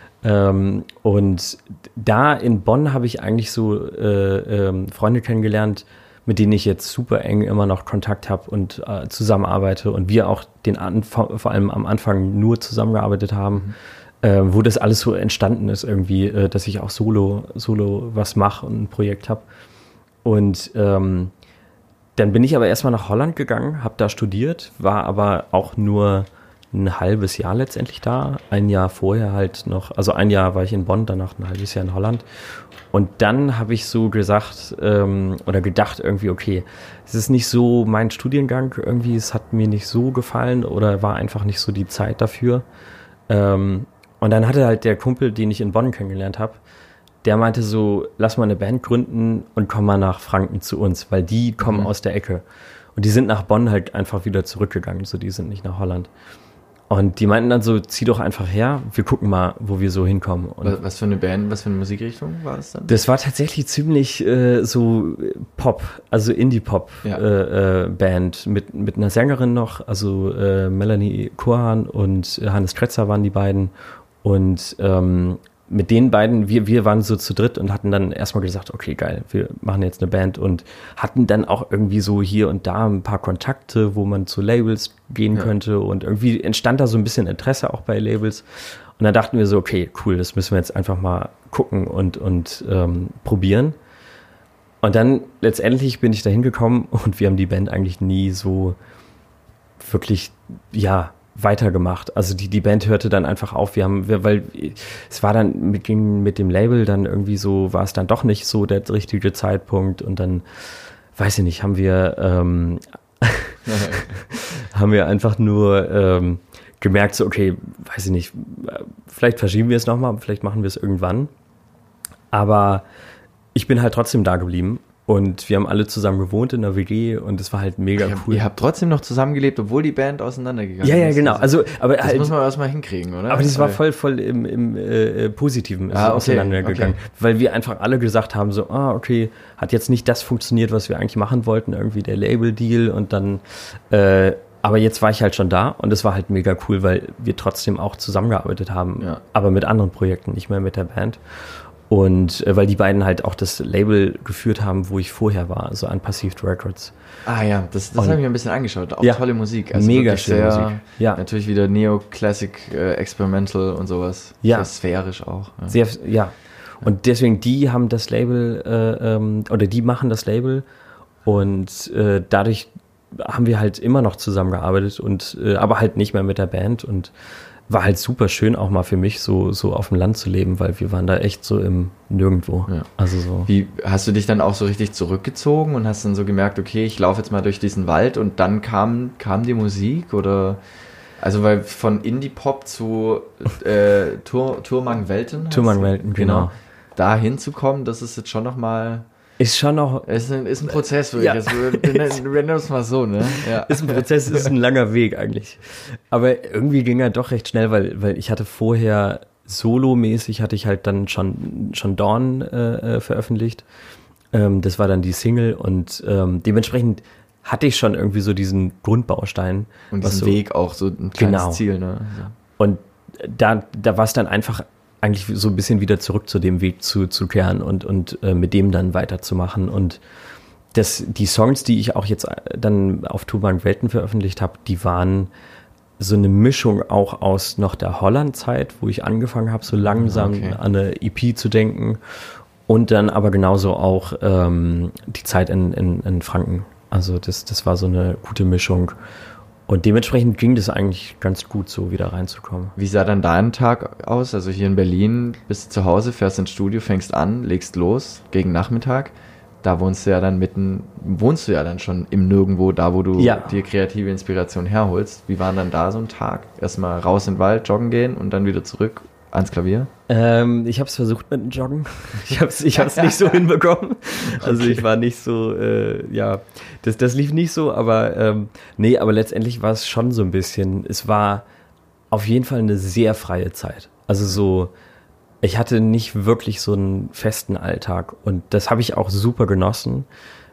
Ähm, und da in Bonn habe ich eigentlich so äh, ähm, Freunde kennengelernt, mit denen ich jetzt super eng immer noch Kontakt habe und äh, zusammenarbeite und wir auch den Anf- vor allem am Anfang nur zusammengearbeitet haben. äh, wo das alles so entstanden ist irgendwie, äh, dass ich auch solo, solo was mache und ein Projekt habe. Und ähm, dann bin ich aber erstmal nach Holland gegangen, habe da studiert, war aber auch nur ein halbes Jahr letztendlich da. Ein Jahr vorher halt noch, also ein Jahr war ich in Bonn, danach ein halbes Jahr in Holland. Und dann habe ich so gesagt ähm, oder gedacht irgendwie, okay, es ist nicht so mein Studiengang irgendwie, es hat mir nicht so gefallen oder war einfach nicht so die Zeit dafür. Ähm, und dann hatte halt der Kumpel, den ich in Bonn kennengelernt habe, der meinte so, lass mal eine Band gründen und komm mal nach Franken zu uns, weil die kommen mhm. aus der Ecke. Und die sind nach Bonn halt einfach wieder zurückgegangen, so die sind nicht nach Holland. Und die meinten dann so, zieh doch einfach her, wir gucken mal, wo wir so hinkommen. Und was, was für eine Band, was für eine Musikrichtung war das dann? Das war tatsächlich ziemlich äh, so Pop, also Indie-Pop-Band ja. äh, äh, mit, mit einer Sängerin noch, also äh, Melanie Kurhan und Hannes Kretzer waren die beiden. Und ähm, mit den beiden, wir, wir waren so zu dritt und hatten dann erstmal gesagt, okay, geil, wir machen jetzt eine Band und hatten dann auch irgendwie so hier und da ein paar Kontakte, wo man zu Labels gehen ja. könnte und irgendwie entstand da so ein bisschen Interesse auch bei Labels und dann dachten wir so, okay, cool, das müssen wir jetzt einfach mal gucken und, und ähm, probieren. Und dann letztendlich bin ich da hingekommen und wir haben die Band eigentlich nie so wirklich, ja, weitergemacht. Also die, die Band hörte dann einfach auf. Wir haben, wir, weil es war dann mit, mit dem Label dann irgendwie so, war es dann doch nicht so der richtige Zeitpunkt und dann, weiß ich nicht, haben wir ähm, haben wir einfach nur ähm, gemerkt, so okay, weiß ich nicht, vielleicht verschieben wir es nochmal, vielleicht machen wir es irgendwann. Aber ich bin halt trotzdem da geblieben. Und wir haben alle zusammen gewohnt in der W G und es war halt mega ihr, cool. Ihr habt trotzdem noch zusammengelebt, obwohl die Band auseinandergegangen ja, ja, ist. Ja, genau. Also, aber das halt, muss man erstmal hinkriegen, oder? Aber das war voll, voll im, im äh, Positiven ist ah, okay, auseinandergegangen. Okay. Weil wir einfach alle gesagt haben, so, ah, okay, hat jetzt nicht das funktioniert, was wir eigentlich machen wollten, irgendwie der Label-Deal und dann, äh, aber jetzt war ich halt schon da und es war halt mega cool, weil wir trotzdem auch zusammengearbeitet haben, ja. aber mit anderen Projekten, nicht mehr mit der Band. Und äh, weil die beiden halt auch das Label geführt haben, wo ich vorher war, also an Perceived Records. Ah ja, das, das habe ich mir ein bisschen angeschaut. Auch ja, tolle Musik. Also mega schöne Musik. Ja. Natürlich wieder Neo-Classic, äh, Experimental und sowas. Ja. Sehr sphärisch auch. Ja. Sehr, ja. Und deswegen, die haben das Label, äh, ähm, oder die machen das Label und äh, dadurch haben wir halt immer noch zusammengearbeitet und äh, aber halt nicht mehr mit der Band und war halt super schön auch mal für mich, so, so auf dem Land zu leben, weil wir waren da echt so im Nirgendwo. Ja. Also so. Wie, hast du dich dann auch so richtig zurückgezogen und hast dann so gemerkt, okay, ich laufe jetzt mal durch diesen Wald und dann kam, kam die Musik oder, also weil von Indie-Pop zu äh, Tur, Turmang Welten. Turmang Welten, genau. genau. Da hinzukommen, das ist jetzt schon nochmal... Ist schon noch... Ist ein, ist ein Prozess, würde ja. ich jetzt... Nennen wir es mal so, ne? Ja. Ist ein Prozess, ist ein langer Weg eigentlich. Aber irgendwie ging er doch recht schnell, weil, weil ich hatte vorher solomäßig, hatte ich halt dann schon, schon Dawn äh, veröffentlicht. Ähm, das war dann die Single und ähm, dementsprechend hatte ich schon irgendwie so diesen Grundbaustein. Und diesen so, Weg auch, so ein kleines genau. Ziel, ne? Ja. Und da, da war es dann einfach... eigentlich so ein bisschen wieder zurück zu dem Weg zu, zu kehren und, und äh, mit dem dann weiterzumachen. Und das, die Songs, die ich auch jetzt dann auf Turmang Welten veröffentlicht habe, die waren so eine Mischung auch aus noch der Holland-Zeit, wo ich angefangen habe, so langsam okay. an eine E P zu denken und dann aber genauso auch ähm, die Zeit in, in, in Franken. Also das, das war so eine gute Mischung. Und dementsprechend ging das eigentlich ganz gut, so wieder reinzukommen. Wie sah dann dein Tag aus? Also hier in Berlin bist du zu Hause, fährst ins Studio, fängst an, legst los gegen Nachmittag. Da wohnst du ja dann mitten, wohnst du ja dann schon im Nirgendwo, da wo du ja. dir kreative Inspiration herholst. Wie war dann da so ein Tag? Erstmal raus in den Wald, joggen gehen und dann wieder zurück ans Klavier? Ähm, ich habe es versucht mit dem Joggen. Ich habe es ich hab's nicht so hinbekommen. Also okay. ich war nicht so, äh, ja, das, das lief nicht so, aber ähm, nee, aber letztendlich war es schon so ein bisschen, es war auf jeden Fall eine sehr freie Zeit. Also so, ich hatte nicht wirklich so einen festen Alltag und das habe ich auch super genossen.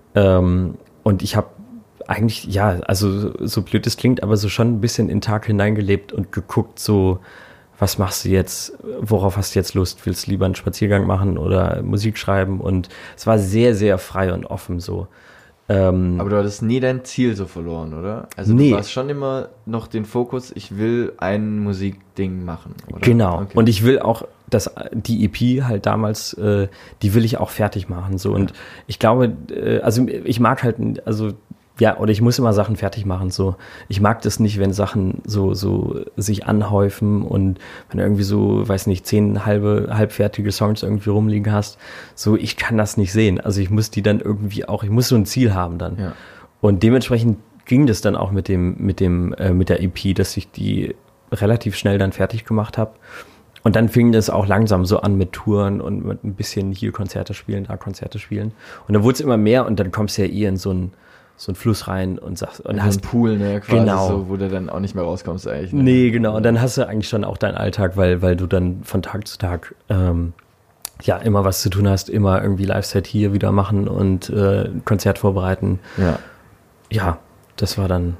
Ähm, und ich habe eigentlich, ja, also so blöd es klingt, aber so schon ein bisschen in den Tag hineingelebt und geguckt so, was machst du jetzt, worauf hast du jetzt Lust? Willst du lieber einen Spaziergang machen oder Musik schreiben? Und es war sehr, sehr frei und offen so. Ähm, Aber du hattest nie dein Ziel so verloren, oder? Also nee. du warst schon immer noch den Fokus, ich will ein Musikding machen, oder? Genau. Okay. Und ich will auch, dass die E P halt damals, äh, die will ich auch fertig machen. So. Und ich glaube, äh, also ich mag halt, also ja, oder ich muss immer Sachen fertig machen. So, ich mag das nicht, wenn Sachen so so sich anhäufen und wenn du irgendwie so, weiß nicht, zehn halbe halbfertige Songs irgendwie rumliegen hast. So, ich kann das nicht sehen. Also ich muss die dann irgendwie auch, ich muss so ein Ziel haben dann. Ja. Und dementsprechend ging das dann auch mit dem mit dem äh, mit der E P, dass ich die relativ schnell dann fertig gemacht habe. Und dann fing das auch langsam so an mit Touren und mit ein bisschen hier Konzerte spielen, da Konzerte spielen. Und dann wurde es immer mehr und dann kommst du ja eh in so einen so einen Fluss rein und sagst und in hast einen Pool, ne, quasi genau. so, wo du dann auch nicht mehr rauskommst eigentlich. Ne? Nee, genau. Und dann hast du eigentlich schon auch deinen Alltag, weil weil du dann von Tag zu Tag ähm, ja immer was zu tun hast, immer irgendwie Live-Set hier wieder machen und äh, Konzert vorbereiten. Ja. Ja, das war dann.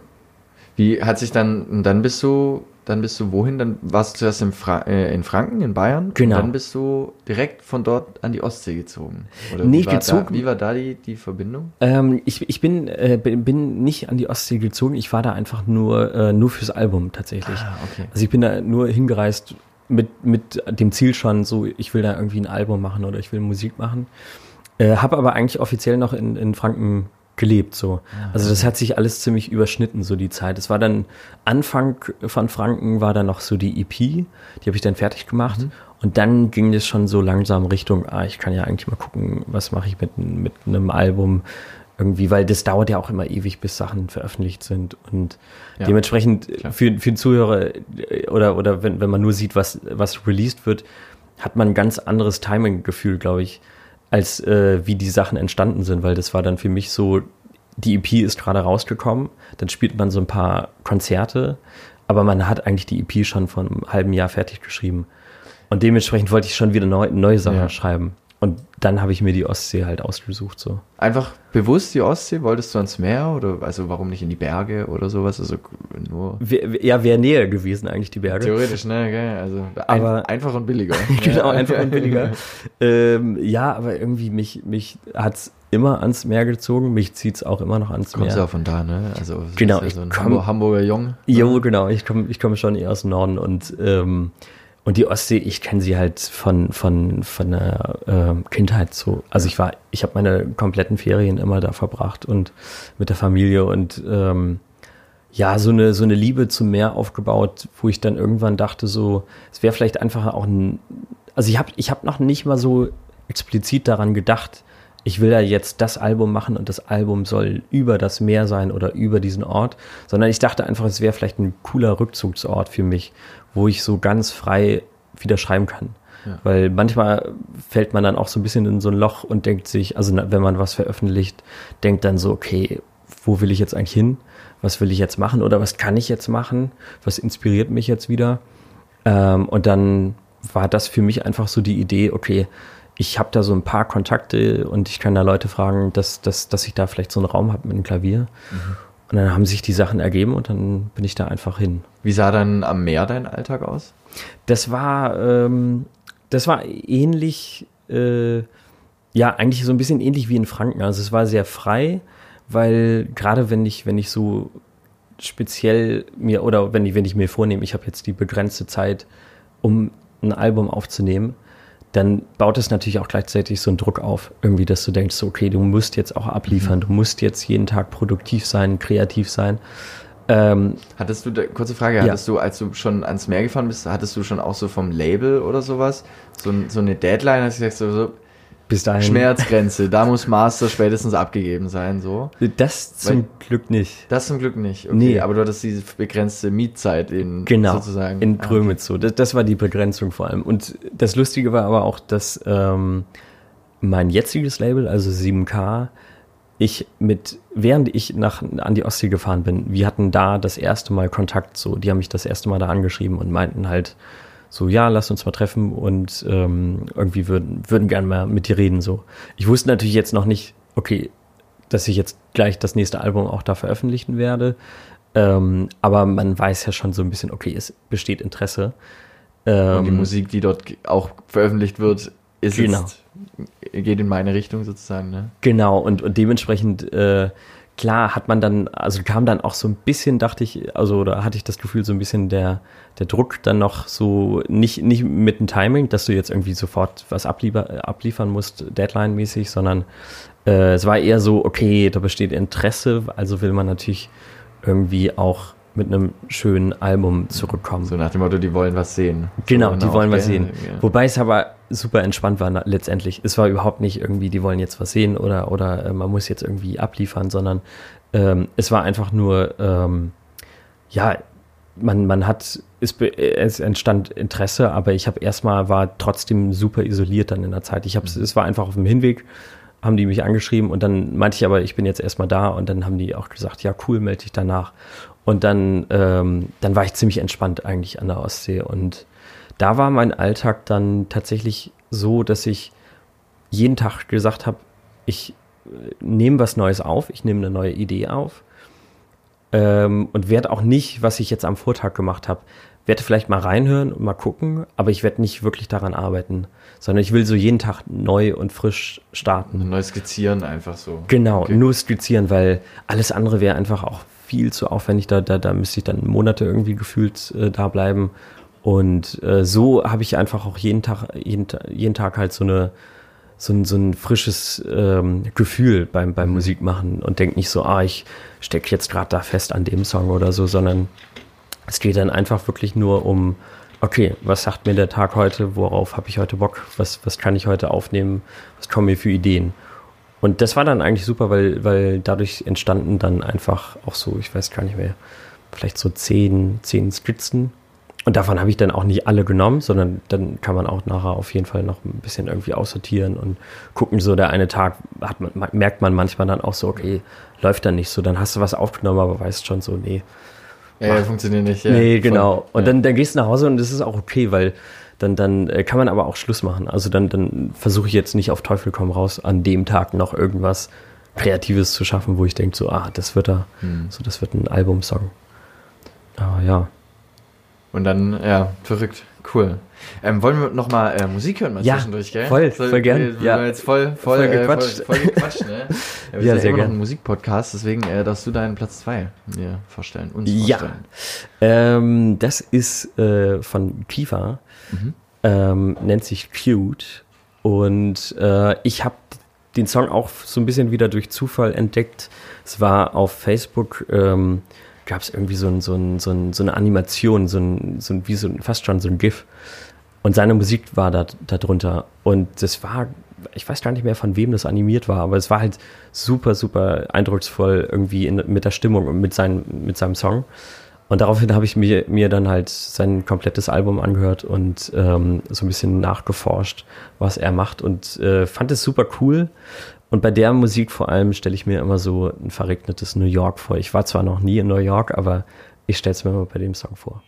Wie hat sich dann, und dann bist du, dann bist du wohin? Dann warst du zuerst in, Fra- äh, in Franken, in Bayern. Genau. Und dann bist du direkt von dort an die Ostsee gezogen. Oder Nee, wie war gezogen. Da, wie war da die, die Verbindung? Ähm, ich ich bin, äh, bin bin nicht an die Ostsee gezogen. Ich war da einfach nur äh, nur fürs Album tatsächlich. Ah, okay. Also ich bin da nur hingereist mit mit dem Ziel schon so, ich will da irgendwie ein Album machen oder ich will Musik machen. Äh, habe aber eigentlich offiziell noch in, in Franken gelebt so. Also das hat sich alles ziemlich überschnitten so die Zeit. Es war dann Anfang von Franken war dann noch so die E P, die habe ich dann fertig gemacht Mhm. und dann ging es schon so langsam Richtung, ah, ich kann ja eigentlich mal gucken, was mache ich mit mit einem Album irgendwie, weil das dauert ja auch immer ewig, bis Sachen veröffentlicht sind und Ja, dementsprechend klar. für für den Zuhörer äh, oder oder wenn wenn man nur sieht, was was released wird, hat man ein ganz anderes Timing-Gefühl, glaube ich, als äh, wie die Sachen entstanden sind, weil das war dann für mich so, die E P ist gerade rausgekommen, dann spielt man so ein paar Konzerte, aber man hat eigentlich die E P schon vor einem halben Jahr fertig geschrieben. Und dementsprechend wollte ich schon wieder neu, neue Sachen Ja. schreiben. Und dann habe ich mir die Ostsee halt ausgesucht. So. Einfach bewusst die Ostsee? Wolltest du ans Meer? Oder also warum nicht in die Berge oder sowas? Also nur Wär, ja, wäre näher gewesen eigentlich die Berge. theoretisch, ne? Gell? Also ein, Aber- einfach und billiger. Genau, einfach und billiger. ähm, ja, aber irgendwie mich, mich hat's immer ans Meer gezogen. Mich zieht's auch immer noch ans Kommst Meer. du auch von da, ne? Also du Genau, bist ja so ein ich komm- Hamburg, Hamburger Jung. Jo, genau. Ich komme ich komm schon eher aus dem Norden und, ähm, und die Ostsee, ich kenne sie halt von, von, von der ähm, Kindheit so. Also ich war, ich habe meine kompletten Ferien immer da verbracht und mit der Familie und ähm, ja, so eine, so eine Liebe zum Meer aufgebaut, wo ich dann irgendwann dachte, so, es wäre vielleicht einfach auch ein, also ich habe ich hab noch nicht mal so explizit daran gedacht, ich will ja jetzt das Album machen und das Album soll über das Meer sein oder über diesen Ort, sondern ich dachte einfach, es wäre vielleicht ein cooler Rückzugsort für mich, wo ich so ganz frei wieder schreiben kann. Ja. Weil manchmal fällt man dann auch so ein bisschen in so ein Loch und denkt sich, also na, wenn man was veröffentlicht, denkt dann so, okay, wo will ich jetzt eigentlich hin? Was will ich jetzt machen oder was kann ich jetzt machen? Was inspiriert mich jetzt wieder? Ähm, und dann war das für mich einfach so die Idee, okay, ich habe da so ein paar Kontakte und ich kann da Leute fragen, dass, dass, dass ich da vielleicht so einen Raum habe mit einem Klavier. Mhm. Und dann haben sich die Sachen ergeben und dann bin ich da einfach hin. Wie sah dann am Meer dein Alltag aus? Das war, ähm, das war ähnlich, äh, ja, eigentlich so ein bisschen ähnlich wie in Franken. Also es war sehr frei, weil gerade wenn ich, wenn ich so speziell mir, oder wenn ich, wenn ich mir vornehme, ich habe jetzt die begrenzte Zeit, um ein Album aufzunehmen, dann baut es natürlich auch gleichzeitig so einen Druck auf, irgendwie, dass du denkst, so, okay, du musst jetzt auch abliefern, Mhm. du musst jetzt jeden Tag produktiv sein, kreativ sein. Ähm, Hattest du, da, kurze Frage, Ja. hattest du, als du schon ans Meer gefahren bist, hattest du schon auch so vom Label oder sowas, so, ein- so eine Deadline, hast du gesagt, so, so bis dahin. Schmerzgrenze, da muss Master spätestens abgegeben sein, so. Das zum Weil- Glück nicht. Das zum Glück nicht, okay, Nee. aber du hattest diese begrenzte Mietzeit in, Genau, sozusagen. in Ah, Grömitz so. Das, das war die Begrenzung vor allem. Und das Lustige war aber auch, dass ähm, mein jetziges Label, also sieben K, ich mit, während ich nach, an die Ostsee gefahren bin, wir hatten da das erste Mal Kontakt so. Die haben mich das erste Mal da angeschrieben und meinten halt so, ja, lass uns mal treffen und ähm, irgendwie würden, würden gerne mal mit dir reden so. Ich wusste natürlich jetzt noch nicht, okay, dass ich jetzt gleich das nächste Album auch da veröffentlichen werde. Ähm, aber man weiß ja schon so ein bisschen, okay, es besteht Interesse. Ähm, Und die Musik, die dort ge- auch veröffentlicht wird, ist genau. jetzt, geht in meine Richtung sozusagen, ne? Genau, und, und dementsprechend, äh, klar, hat man dann, also kam dann auch so ein bisschen, dachte ich, also da hatte ich das Gefühl, so ein bisschen der, der Druck dann noch so, nicht, nicht mit dem Timing, dass du jetzt irgendwie sofort was abliefer, abliefern musst, Deadline-mäßig, sondern äh, es war eher so, okay, da besteht Interesse, also will man natürlich irgendwie auch mit einem schönen Album zurückkommen. So nach dem Motto, die wollen was sehen. Genau, so, die wollen was sehen. Ja. Wobei es aber super entspannt war na, letztendlich. Es war überhaupt nicht irgendwie, die wollen jetzt was sehen oder, oder äh, man muss jetzt irgendwie abliefern, sondern ähm, es war einfach nur, ähm, ja, man, man hat, es, es entstand Interesse, aber ich habe erstmal, war trotzdem super isoliert dann in der Zeit. Ich habe es war einfach auf dem Hinweg, haben die mich angeschrieben und dann meinte ich aber, ich bin jetzt erstmal da und dann haben die auch gesagt, ja cool, melde dich danach. Und dann, ähm, dann war ich ziemlich entspannt eigentlich an der Ostsee und da war mein Alltag dann tatsächlich so, dass ich jeden Tag gesagt habe, ich nehme was Neues auf, ich nehme eine neue Idee auf ähm, und werde auch nicht, was ich jetzt am Vortag gemacht habe, werde vielleicht mal reinhören und mal gucken, aber ich werde nicht wirklich daran arbeiten, sondern ich will so jeden Tag neu und frisch starten. Ein neues Skizzieren einfach so. Genau, okay. Nur skizzieren, weil alles andere wäre einfach auch viel zu aufwendig, da, da, da müsste ich dann Monate irgendwie gefühlt äh, da bleiben. Und äh, so habe ich einfach auch jeden Tag, jeden, jeden Tag halt so eine so ein, so ein frisches ähm, Gefühl beim, beim Musikmachen und denke nicht so, ah, ich stecke jetzt gerade da fest an dem Song oder so, sondern es geht dann einfach wirklich nur um, okay, was sagt mir der Tag heute, worauf habe ich heute Bock, was, was kann ich heute aufnehmen, was kommen mir für Ideen. Und das war dann eigentlich super, weil, weil dadurch entstanden dann einfach auch so, ich weiß gar nicht mehr, vielleicht so zehn, zehn Skizzen. Und davon habe ich dann auch nicht alle genommen, sondern dann kann man auch nachher auf jeden Fall noch ein bisschen irgendwie aussortieren und gucken, so der eine Tag hat man, merkt man manchmal dann auch so, okay, läuft dann nicht so, dann hast du was aufgenommen, aber weißt schon so, nee. Ja, ja funktioniert nicht. Ja. Nee, genau. Voll, und ja. dann, dann gehst du nach Hause und das ist auch okay, weil dann, dann kann man aber auch Schluss machen. Also dann, dann versuche ich jetzt nicht auf Teufel komm raus, an dem Tag noch irgendwas Kreatives zu schaffen, wo ich denke, so, ah, das wird da, hm. so, das wird ein Albumsong. Aber ja. Und dann, ja, verrückt, cool. Ähm, wollen wir nochmal äh, Musik hören mal ja, zwischendurch, gell? voll, so, voll gern. Wir, wir ja, jetzt voll, voll, voll äh, gequatscht. Voll, voll gequatscht, ne? Ja, wir ja, sind ja sehr immer gern. noch ein Musikpodcast, deswegen äh, darfst du deinen Platz zwei mir vorstellen, uns ja. vorstellen. Ähm, das ist äh, von Kiva, mhm. ähm, nennt sich Cute und äh, ich habe den Song auch so ein bisschen wieder durch Zufall entdeckt. Es war auf Facebook, ähm, gab es irgendwie so, ein, so, ein, so, ein, so eine Animation, so ein, so ein, wie so ein, fast schon so ein GIF. Und seine Musik war da, da drunter. Und das war, ich weiß gar nicht mehr, von wem das animiert war, aber es war halt super, super eindrucksvoll irgendwie in, mit der Stimmung und mit, sein, mit seinem Song. Und daraufhin habe ich mir, mir dann halt sein komplettes Album angehört und ähm, so ein bisschen nachgeforscht, was er macht und äh, fand es super cool. Und bei der Musik vor allem stelle ich mir immer so ein verregnetes New York vor. Ich war zwar noch nie in New York, aber ich stelle es mir immer bei dem Song vor.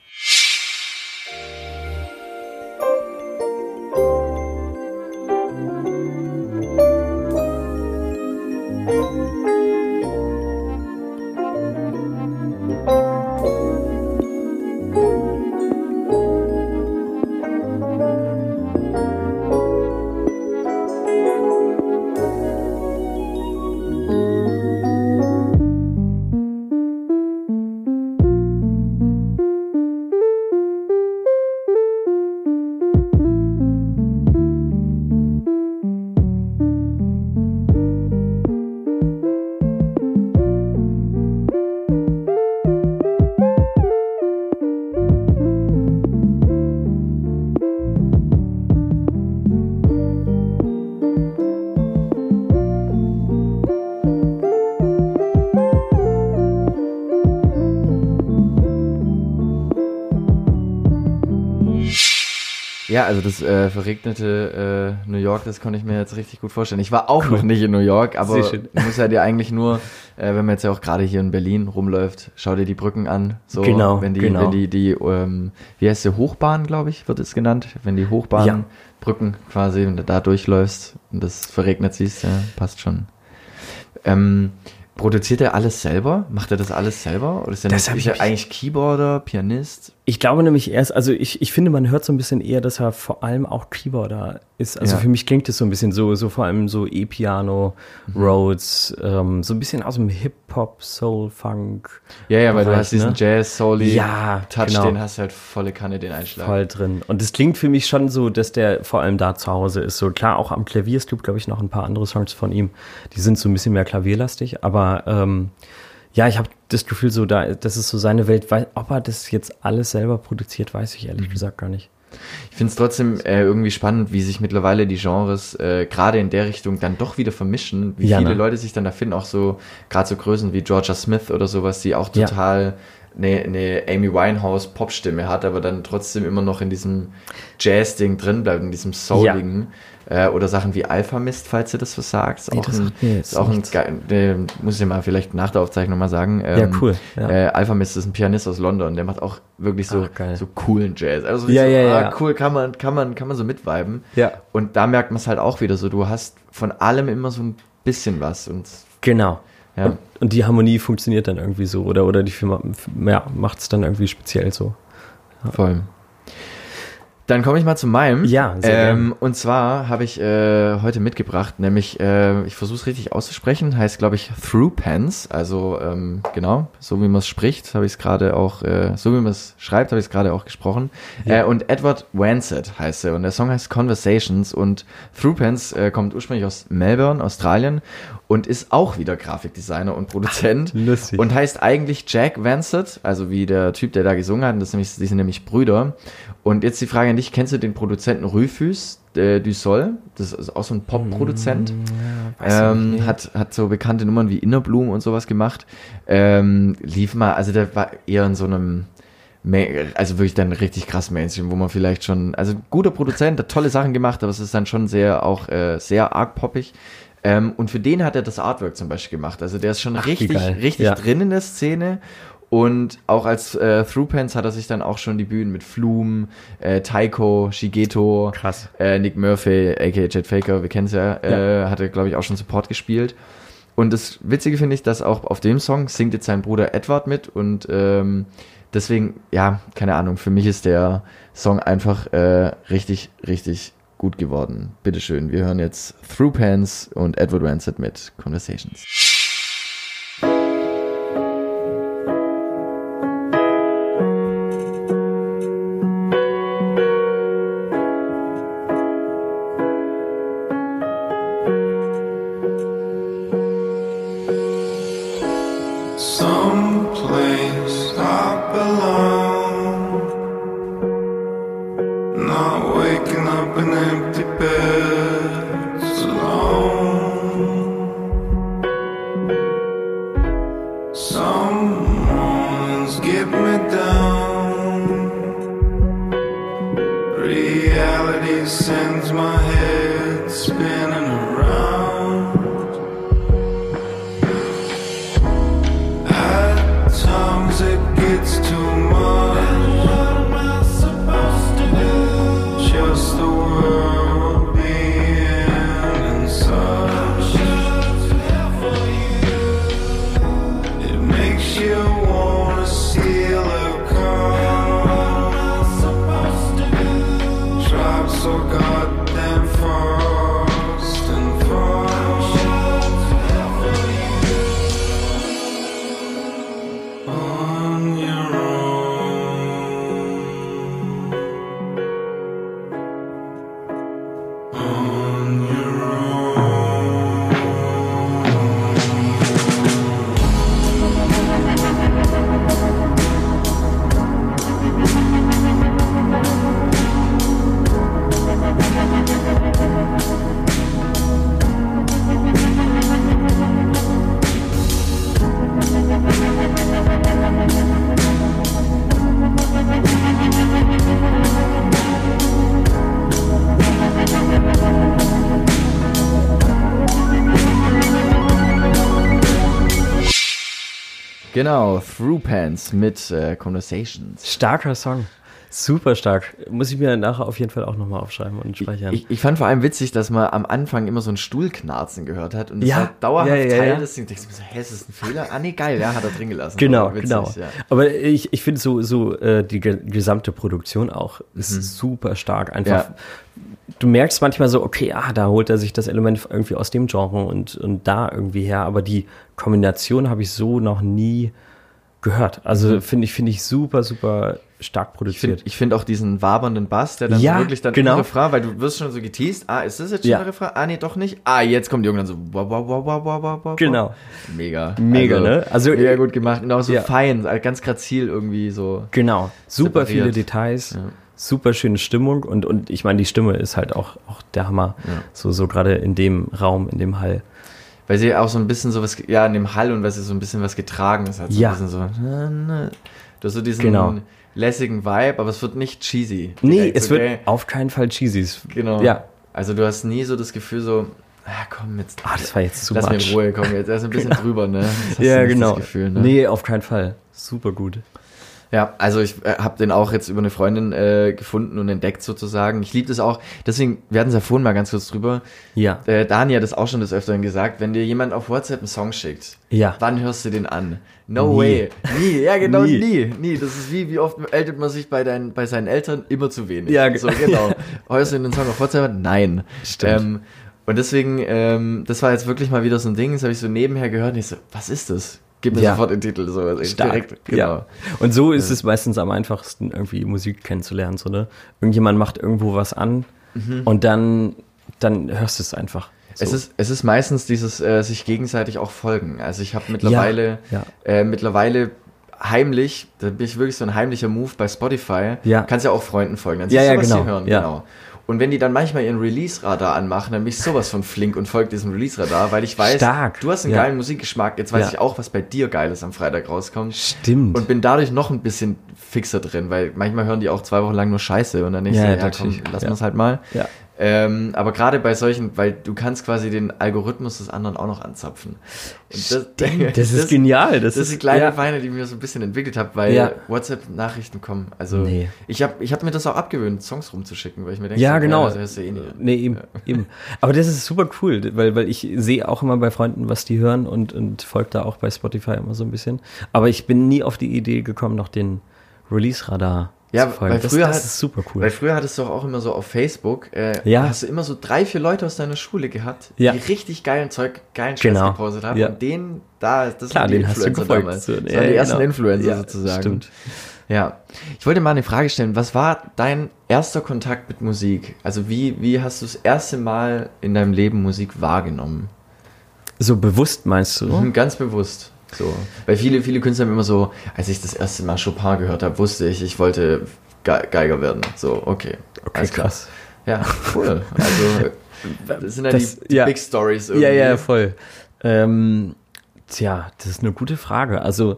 Ja, also das äh, verregnete äh, New York, das konnte ich mir jetzt richtig gut vorstellen. Ich war auch cool. noch nicht in New York, aber du musst ja dir eigentlich nur, äh, wenn man jetzt ja auch gerade hier in Berlin rumläuft, schau dir die Brücken an. So, genau, wenn die, genau. wenn die, die ähm, wie heißt sie, Hochbahn, glaube ich, wird es genannt. Wenn die Hochbahnbrücken ja. quasi, wenn du da durchläufst und das verregnet siehst, ja, passt schon. Ähm, produziert er alles selber? Macht er das alles selber? Oder ist er das nicht, ist er eigentlich Keyboarder, Pianist? Ich glaube nämlich erst, also ich, ich finde, man hört so ein bisschen eher, dass er vor allem auch Keyboarder ist. Also Ja. für mich klingt es so ein bisschen so, so vor allem so E-Piano, mhm. Rhodes, ähm, so ein bisschen aus dem Hip-Hop, Soul, Funk. Ja, ja, weil Bereich, du hast diesen ne? Jazz, Soul-y Ja, Touch, genau. den hast du halt volle Kanne, den Einschlag. Voll drin. Und es klingt für mich schon so, dass der vor allem da zu Hause ist. So klar, auch am Klavier, es gibt, glaube ich, noch ein paar andere Songs von ihm, die sind so ein bisschen mehr klavierlastig, aber ähm, ja, ich habe das Gefühl, so da, das ist so seine Welt. Weil, ob er das jetzt alles selber produziert, weiß ich ehrlich mhm. gesagt gar nicht. Ich finde es trotzdem äh, irgendwie spannend, wie sich mittlerweile die Genres äh, gerade in der Richtung dann doch wieder vermischen, wie ja, viele ne? Leute sich dann da finden, auch so gerade so Größen wie Georgia Smith oder sowas, die auch total eine, eine Amy Winehouse Popstimme hat, aber dann trotzdem immer noch in diesem Jazz-Ding drin bleibt, in diesem Souligen. Ja. Äh, oder Sachen wie Alpha Mist, falls ihr das was sagt. Ist nee, auch das ein, ist auch ein ge- äh, muss ich dir mal vielleicht nach der Aufzeichnung mal sagen. Ähm, ja, cool. Ja. Äh, Alpha Mist ist ein Pianist aus London, der macht auch wirklich so, Ach, so coolen Jazz. Also ja, so, ja, ah, ja. cool, kann man, kann man, kann man so mitviben. Ja. Und da merkt man es halt auch wieder so, du hast von allem immer so ein bisschen was. Und genau. Ja. Und, und die Harmonie funktioniert dann irgendwie so, oder, oder die Firma ja, macht es dann irgendwie speziell so. Ja. Voll. Dann komme ich mal zu meinem. Ja, sehr ähm, gerne. Und zwar habe ich äh, heute mitgebracht, nämlich, äh, ich versuche es richtig auszusprechen, heißt, glaube ich, Through Pence. Also, ähm, genau, so wie man es spricht, habe ich es gerade auch, äh, so wie man es schreibt, habe ich es gerade auch gesprochen. Ja. Äh, und Edward Wansett heißt er. Und der Song heißt Conversations. Und Through Pence äh, kommt ursprünglich aus Melbourne, Australien. Und ist auch wieder Grafikdesigner und Produzent. Ach, lustig. Und heißt eigentlich Jack Wansett, also wie der Typ, der da gesungen hat. Und das ist nämlich, die sind nämlich Brüder. Und jetzt die Frage an dich, kennst du den Produzenten Rufus äh, du Sol? Das ist auch so ein Pop-Produzent. Ja, ähm, hat, hat so bekannte Nummern wie Inner Bloom und sowas gemacht. Ähm, lief mal, also der war eher in so einem, also wirklich dann richtig krass Mainstream, wo man vielleicht schon, also guter Produzent, hat tolle Sachen gemacht, aber es ist dann schon sehr, auch äh, sehr arg poppig. Ähm, und für den hat er das Artwork zum Beispiel gemacht. Also der ist schon Ach, richtig, richtig ja. drin in der Szene. Und auch als äh, Through Pence hat er sich dann auch schon die Bühnen mit Flume, äh, Taiko, Shigeto, Krass. Äh, Nick Murphy, aka Chet Faker, wir kennen es ja, äh, ja. hat er, glaube ich, auch schon Support gespielt. Und das Witzige finde ich, dass auch auf dem Song singt jetzt sein Bruder Edward mit und ähm, deswegen, ja, keine Ahnung, für mich ist der Song einfach äh, richtig, richtig gut geworden. Bitteschön, wir hören jetzt Through Pence und Edward Wansett mit Conversations. Genau, Through Pence mit äh, Conversations. Starker Song. Super stark. Muss ich mir nachher auf jeden Fall auch nochmal aufschreiben und speichern. Ich, ich fand vor allem witzig, dass man am Anfang immer so ein Stuhlknarzen gehört hat und das Ja, war dauerhaft ja, ja, Teil ja. des Dings. Ich dachte mir so, hä, ist das ein Fehler? Ah, nee, geil, ja, hat er drin gelassen. Genau, Aber witzig, genau. Ja. Aber ich, ich finde so, so äh, die ge- gesamte Produktion auch ist Mhm. super stark. Einfach, Ja. du merkst manchmal so, okay, ah, da holt er sich das Element irgendwie aus dem Genre und, und da irgendwie her. Aber die Kombination habe ich so noch nie gehört. Also Mhm. finde ich, finde ich super, super stark Ich produziert. finde ich find auch diesen wabernden Bass, der dann Ja, so wirklich dann genau. im Refrain, weil du wirst schon so geteased, ah, ist das jetzt schon Ja. der Refrain? Ah, nee, doch nicht. Ah, jetzt kommt irgendwann so, wow, wow, wow, wow, wow, wow, wow. Genau. Mega. Mega, also, ne? Also, mega gut gemacht. Und auch so ja. fein, ganz grazil irgendwie so. Genau, super Separiert. viele Details, Ja. super schöne Stimmung und, und ich meine, die Stimme ist halt auch, auch der Hammer, Ja. so, so gerade in dem Raum, in dem Hall. Weil sie auch so ein bisschen so was, ja, in dem Hall und weil sie so ein bisschen was getragen ist. Halt so Ja. ein bisschen so, du hast so diesen Genau. lässigen Vibe, aber es wird nicht cheesy. Nee, Direkt es so, wird okay. auf keinen Fall cheesy. Es- Genau. Ja, Also du hast nie so das Gefühl so, ah, komm, jetzt, ah, das war jetzt zu lass mir much. in Ruhe, komm, jetzt er ist ein bisschen drüber, ne? Das hast du Ja, nicht genau. Das Gefühl, ne? Nee, auf keinen Fall. Super gut. Ja, also ich äh, habe den auch jetzt über eine Freundin äh, gefunden und entdeckt sozusagen. Ich liebe das auch. Deswegen, wir hatten es ja vorhin mal ganz kurz drüber. Ja, Äh, Dani hat das auch schon des Öfteren gesagt. Wenn dir jemand auf WhatsApp einen Song schickt, ja. wann hörst du den an? No Nie. way. Nie. Ja, genau, Nie. nie. nie. Das ist wie, wie oft meldet man sich bei, deinen, bei seinen Eltern? Immer zu wenig. Ja, ge- so, genau. Hörst du den Song auf WhatsApp? Nein. Stimmt. Ähm, und deswegen, ähm, das war jetzt wirklich mal wieder so ein Ding, das habe ich so nebenher gehört und ich so, was ist das? Gib mir Ja. sofort den Titel. So, also Stark. direkt, genau. Ja. Und so ist es meistens am einfachsten, irgendwie Musik kennenzulernen, so, ne? Irgendjemand macht irgendwo was an und dann, dann hörst du es einfach. So. Es ist, es ist meistens dieses äh, sich gegenseitig auch folgen. Also ich habe mittlerweile, Ja, Äh, mittlerweile heimlich, da bin ich wirklich so ein heimlicher Move bei Spotify. Ja. Kannst ja auch Freunden folgen, dann Ja, siehst du, ja, was genau. sie hören. Ja. Genau. Und wenn die dann manchmal ihren Release-Radar anmachen, dann bin ich sowas von flink und folge diesem Release-Radar, weil ich weiß, Stark. du hast einen Ja. geilen Musikgeschmack, jetzt weiß Ja. ich auch, was bei dir Geiles am Freitag rauskommt. Stimmt. Und bin dadurch noch ein bisschen fixer drin, weil manchmal hören die auch zwei Wochen lang nur Scheiße und dann denke ich Ja, so, ja, ja, komm, natürlich. lassen Ja. wir es halt mal. ja. Ähm, aber gerade bei solchen, weil du kannst quasi den Algorithmus des anderen auch noch anzapfen. Und das, Das ist genial. Das, Das ist die kleine ja. Feine, die ich mir so ein bisschen entwickelt habe, weil Ja. WhatsApp-Nachrichten kommen. Also Nee. ich habe ich hab mir das auch abgewöhnt, Songs rumzuschicken, weil ich mir denke, Ja, so, genau. das hörst du eh nie. Nee, eben, eben. Aber das ist super cool, weil, weil ich sehe auch immer bei Freunden, was die hören und, und folge da auch bei Spotify immer so ein bisschen. Aber ich bin nie auf die Idee gekommen, noch den Release-Radar Ja, zu folgen. weil Das, früher das hat- ist super cool. Weil früher hattest du auch immer so auf Facebook, äh, Ja. hast du immer so drei, vier Leute aus deiner Schule gehabt, Ja. die richtig geilen Zeug, geilen Scheiß Genau. gepostet haben. Ja. Und denen, da, das Klar, waren die den hast du Influencer gefolgt. damals. So, Das ja, waren die ersten genau. Influencer Ja, sozusagen. stimmt. Ja. Ich wollte mal eine Frage stellen. Was war dein erster Kontakt mit Musik? Also wie, wie hast du das erste Mal in deinem Leben Musik wahrgenommen? So bewusst meinst du? Mhm, ganz bewusst. So. Weil viele, viele Künstler haben immer so, als ich das erste Mal Chopin gehört habe, wusste ich, ich wollte Ge- Geiger werden. So, okay. Okay, Alles klar. krass. Ja, cool. Also, das sind ja Das- die, die ja. Big Stories Ja, irgendwie. ja, voll. Ähm, tja, das ist eine gute Frage. Also,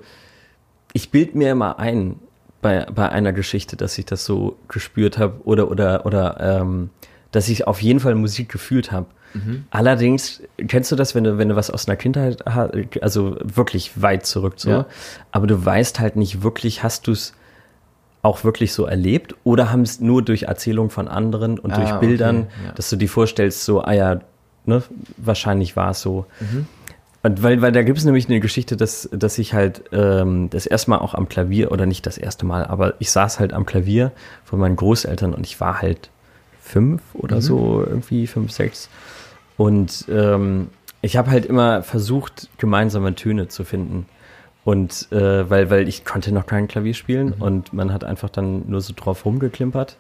ich bild mir immer ein bei, bei einer Geschichte, dass ich das so gespürt habe oder, oder, oder ähm, dass ich auf jeden Fall Musik gefühlt habe. Mhm. Allerdings, kennst du das, wenn du, wenn du was aus einer Kindheit hast, also wirklich weit zurück so, Ja. aber du weißt halt nicht wirklich, hast du es auch wirklich so erlebt oder haben es nur durch Erzählung von anderen und Ah, durch Bildern, okay, ja. dass du dir vorstellst, so, ah ja, ne, wahrscheinlich war es so. Mhm. Und weil, weil da gibt es nämlich eine Geschichte, dass, dass ich halt ähm, das erste Mal auch am Klavier, oder nicht das erste Mal, aber ich saß halt am Klavier von meinen Großeltern und ich war halt fünf oder Mhm. so, irgendwie fünf, sechs. Und ähm, ich habe halt immer versucht, gemeinsame Töne zu finden. Und äh, weil, weil ich konnte noch kein Klavier spielen Mhm. und man hat einfach dann nur so drauf rumgeklimpert.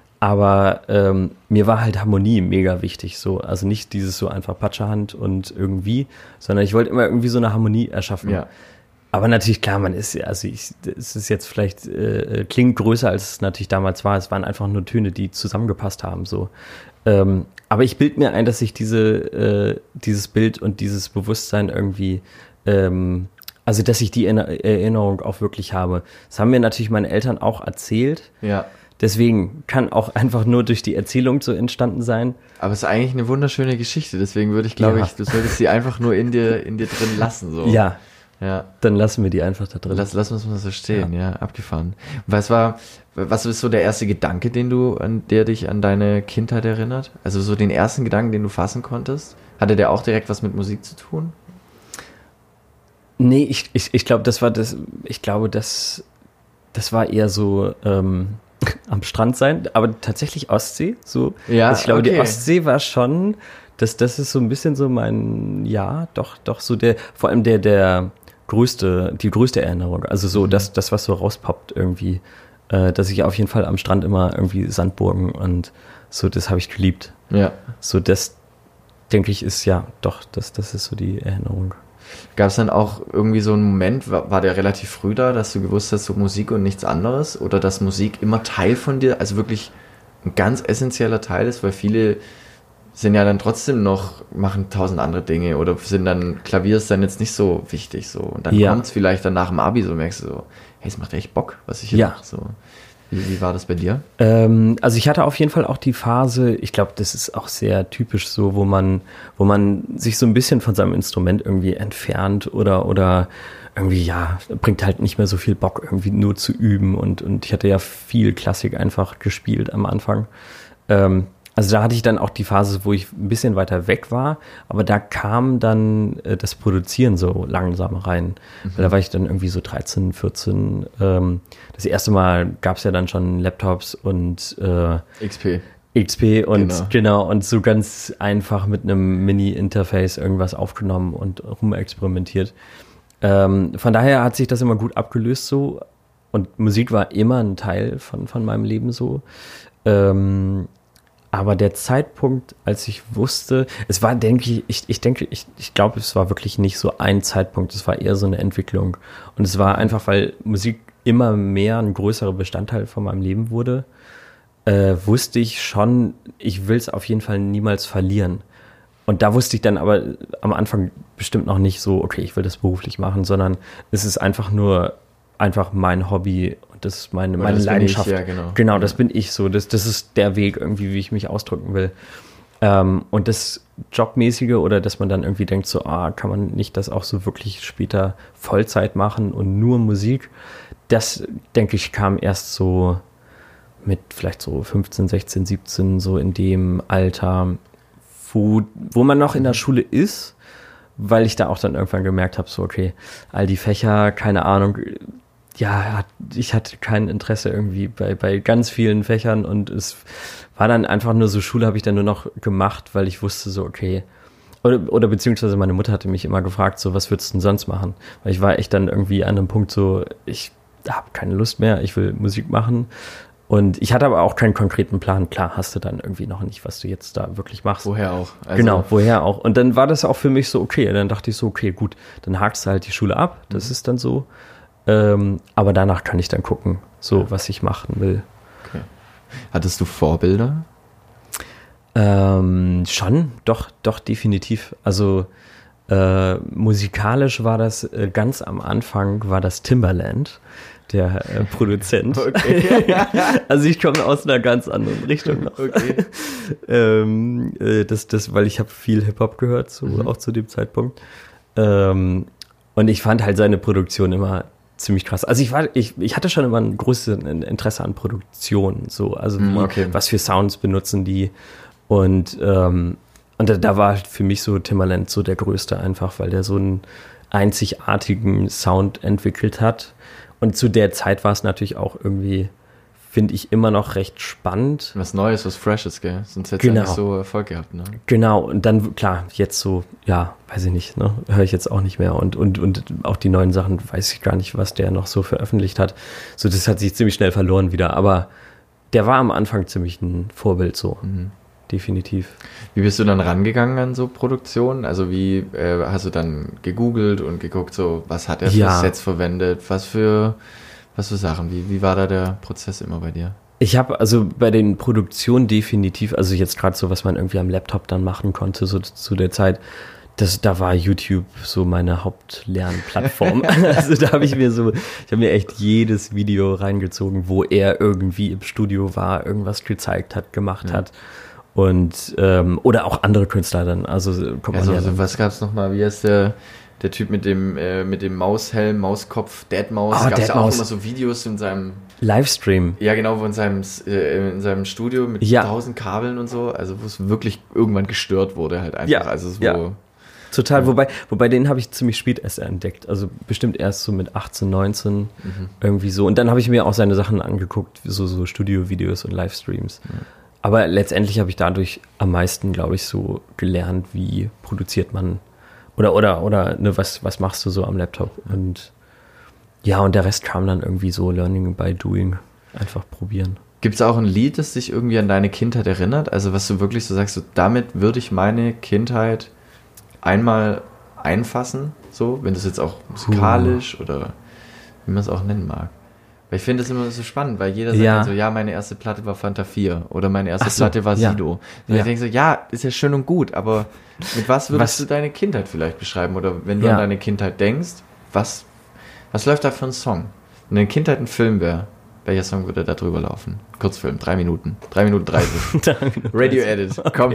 Aber ähm, mir war halt Harmonie mega wichtig, so. Also nicht dieses so einfach Patschehand und irgendwie, sondern ich wollte immer irgendwie so eine Harmonie erschaffen. Ja. Aber natürlich, klar, man ist, also ich, es ist jetzt vielleicht, äh, klingt größer, als es natürlich damals war. Es waren einfach nur Töne, die zusammengepasst haben, so. Ähm, aber ich bild mir ein, dass ich diese, äh, dieses Bild und dieses Bewusstsein irgendwie, ähm, also dass ich die Erinner- Erinnerung auch wirklich habe. Das haben mir natürlich meine Eltern auch erzählt. Ja. Deswegen kann auch einfach nur durch die Erzählung so entstanden sein. Aber es ist eigentlich eine wunderschöne Geschichte, deswegen würde ich, glaube Ja. ich, du solltest sie einfach nur in dir, in dir drin lassen. So. Ja, Ja. Dann lassen wir die einfach da drin. Lass, lass uns mal so stehen, ja, ja, abgefahren. Was war, was ist so der erste Gedanke, den du, an der dich an deine Kindheit erinnert? Also so den ersten Gedanken, den du fassen konntest? Hatte der auch direkt was mit Musik zu tun? Nee, ich, ich, ich glaube, das war das, ich glaube, das, das war eher so ähm, am Strand sein, aber tatsächlich Ostsee. So. Ja, also ich glaube, okay. die Ostsee war schon, das, das ist so ein bisschen so mein, ja, doch, doch so der, vor allem der, der größte, die größte Erinnerung. Also so mhm. das, das, was so rauspoppt irgendwie, äh, dass ich auf jeden Fall am Strand immer irgendwie Sandburgen und so, das habe ich geliebt. Ja. So, das denke ich ist ja, doch, das, das ist so die Erinnerung. Gab es dann auch irgendwie so einen Moment, war, war der relativ früh da, dass du gewusst hast, so Musik und nichts anderes? Oder dass Musik immer Teil von dir, also wirklich ein ganz essentieller Teil ist? Weil viele sind ja dann trotzdem noch, machen tausend andere Dinge oder sind dann, Klavier ist dann jetzt nicht so wichtig so. Und dann ja. kommt es vielleicht dann nach dem Abi, so merkst du so, hey, es macht echt Bock, was ich hier ja. mache. So. Wie, wie war das bei dir? Ähm, also ich hatte auf jeden Fall auch die Phase, ich glaube, das ist auch sehr typisch so, wo man, wo man sich so ein bisschen von seinem Instrument irgendwie entfernt oder, oder irgendwie, ja, bringt halt nicht mehr so viel Bock, irgendwie nur zu üben. Und, und ich hatte ja viel Klassik einfach gespielt am Anfang. Ähm, Also da hatte ich dann auch die Phase, wo ich ein bisschen weiter weg war, aber da kam dann äh, das Produzieren so langsam rein. Mhm. Weil da war ich dann irgendwie so dreizehn, vierzehn. Ähm, das erste Mal gab es ja dann schon Laptops und äh, X P. X P und genau. genau, und so ganz einfach mit einem Mini-Interface irgendwas aufgenommen und rumexperimentiert. Ähm, von daher hat sich das immer gut abgelöst so und Musik war immer ein Teil von, von meinem Leben so. Ähm, Aber der Zeitpunkt, als ich wusste, es war, denke ich, ich, ich denke, ich, ich glaube, es war wirklich nicht so ein Zeitpunkt, es war eher so eine Entwicklung. Und es war einfach, weil Musik immer mehr ein größerer Bestandteil von meinem Leben wurde, äh, wusste ich schon, ich will es auf jeden Fall niemals verlieren. Und da wusste ich dann aber am Anfang bestimmt noch nicht so, okay, ich will das beruflich machen, sondern es ist einfach nur einfach mein Hobby. Das ist meine, meine das Leidenschaft. Bin ich, ja, genau. Genau, das bin ich so. Das, das ist der Weg irgendwie, wie ich mich ausdrücken will. Ähm, und das Jobmäßige oder dass man dann irgendwie denkt, so, ah, kann man nicht das auch so wirklich später Vollzeit machen und nur Musik? Das, denke ich, kam erst so mit vielleicht so fünfzehn, sechzehn, siebzehn, so in dem Alter, wo, wo man noch in der Schule ist, weil ich da auch dann irgendwann gemerkt habe, so, okay, all die Fächer, keine Ahnung, ja, ich hatte kein Interesse irgendwie bei, bei ganz vielen Fächern und es war dann einfach nur so, Schule habe ich dann nur noch gemacht, weil ich wusste so, okay, oder, oder beziehungsweise meine Mutter hatte mich immer gefragt, so, was würdest du denn sonst machen? Weil ich war echt dann irgendwie an einem Punkt so, ich habe keine Lust mehr, ich will Musik machen und ich hatte aber auch keinen konkreten Plan. Klar, hast du dann irgendwie noch nicht, was du jetzt da wirklich machst. Woher auch. Also genau, woher auch. Und dann war das auch für mich so, okay, dann dachte ich so, okay, gut, dann hakst du halt die Schule ab, das mhm. ist dann so. Ähm, aber danach kann ich dann gucken, so ja. was ich machen will. Okay. Hattest du Vorbilder? Ähm, schon, doch, doch, definitiv. Also äh, musikalisch war das äh, ganz am Anfang, war das Timbaland, der äh, Produzent. Okay. Also ich komme aus einer ganz anderen Richtung noch. Okay. ähm, äh, das, das, weil ich habe viel Hip-Hop gehört, so, mhm. auch zu dem Zeitpunkt. Ähm, und ich fand halt seine Produktion immer ziemlich krass. Also ich war, ich, ich hatte schon immer ein großes Interesse an Produktion, so, also wie, okay. was für Sounds benutzen die und ähm, und da, da war für mich so Timbaland so der größte einfach, weil der so einen einzigartigen Sound entwickelt hat und zu der Zeit war es natürlich auch irgendwie, finde ich, immer noch recht spannend. Was Neues, was Freshes, gell? Sonst hätte es genau. ja nicht so Erfolg gehabt, ne? Genau, und dann, klar, jetzt so, ja, weiß ich nicht, ne, höre ich jetzt auch nicht mehr und, und, und auch die neuen Sachen weiß ich gar nicht, was der noch so veröffentlicht hat. So, das hat sich ziemlich schnell verloren wieder, aber der war am Anfang ziemlich ein Vorbild, so, mhm. definitiv. Wie bist du dann rangegangen an so Produktionen? Also wie, äh, hast du dann gegoogelt und geguckt, so, was hat er für ja. Sets verwendet, was für... Was für Sachen? Wie, wie war da der Prozess immer bei dir? Ich habe also bei den Produktionen definitiv, also jetzt gerade so, was man irgendwie am Laptop dann machen konnte, so zu der Zeit, das, da war YouTube so meine Hauptlernplattform. Also da habe ich mir so, ich habe mir echt jedes Video reingezogen, wo er irgendwie im Studio war, irgendwas gezeigt hat, gemacht ja. hat. Und, ähm, oder auch andere Künstler dann. Also kommt man also, ja also was gab's nochmal? Wie heißt der, Der Typ mit dem, äh, mit dem Maushelm, Mauskopf, Deadmaus. Ah, Gab es ja auch Deadmaus. immer so Videos in seinem, Livestream. ja genau, wo in seinem, äh, in seinem Studio mit Ja. tausend Kabeln und so, also wo es wirklich irgendwann gestört wurde halt einfach. Ja, Also es ja. wo, Total, wobei, wobei den habe ich ziemlich spät erst entdeckt. Also bestimmt erst so mit achtzehn, neunzehn Mhm. irgendwie so. Und dann habe ich mir auch seine Sachen angeguckt, so, so Studio-Videos und Livestreams. Ja. Aber letztendlich habe ich dadurch am meisten, glaube ich, so gelernt, wie produziert man oder oder oder ne, was, was machst du so am Laptop? Und ja, und der Rest kam dann irgendwie so Learning by Doing. Einfach probieren. Gibt es auch ein Lied, das dich irgendwie an deine Kindheit erinnert? Also was du wirklich so sagst, so, damit würde ich meine Kindheit einmal einfassen, so, wenn das jetzt auch musikalisch uh. oder wie man es auch nennen mag. Weil ich finde das immer so spannend, weil jeder sagt Ja. dann so, ja, meine erste Platte war Fanta vier oder meine erste Ach so, Platte war ja. Sido. Und Ja. ich denke so, ja, ist ja schön und gut, aber mit was würdest Was- du deine Kindheit vielleicht beschreiben? Oder wenn du Ja. an deine Kindheit denkst, was, was läuft da für ein Song? Wenn deine Kindheit ein Film wäre, welcher Song würde da drüber laufen? Kurzfilm, drei Minuten. Drei Minuten dreißig. Radio Edit, komm.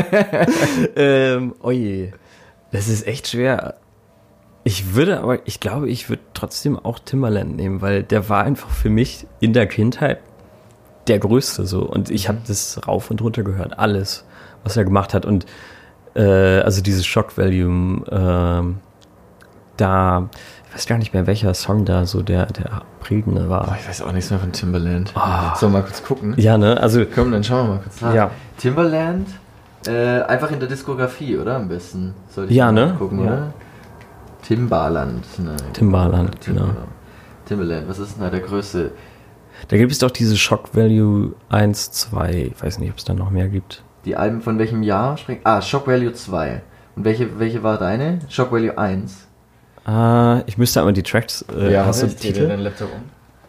ähm, oh je. Das ist echt schwer. Ich würde aber, ich glaube, ich würde trotzdem auch Timbaland nehmen, weil der war einfach für mich in der Kindheit der Größte so. Und ich habe das rauf und runter gehört, alles, was er gemacht hat. Und äh, also dieses Shock Value, ähm, da, ich weiß gar nicht mehr, welcher Song da so der, der prägende Oh, war. ich weiß auch nichts mehr von Timbaland. Ah. Sollen wir mal kurz gucken? Ja, ne? Also, Komm, dann schauen wir mal kurz nach. Ja. Timbaland, äh, einfach in der Diskografie, oder? Am besten. Sollte ich Ja, mal ne? gucken, Ja. oder? Timbaland. Nein. Timbaland, genau. Timbaland, was ist denn da der größte? da gibt es doch diese Shock Value eins, zwei, ich weiß nicht, ob es da noch mehr gibt. Die Alben von welchem Jahr? springen? Ah, Shock Value zwei. Und welche, welche war deine? Shock Value eins. Ah, ich müsste einmal die Tracks, äh, hast du die Titel? deinen Laptop um?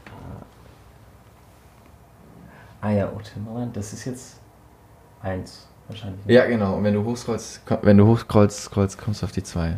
Ah ja, oh, Timbaland, das ist jetzt eins wahrscheinlich. Ja, genau. Und wenn du hochscrollst, komm- wenn du hochscrollst, scrollst, kommst du auf die zwei.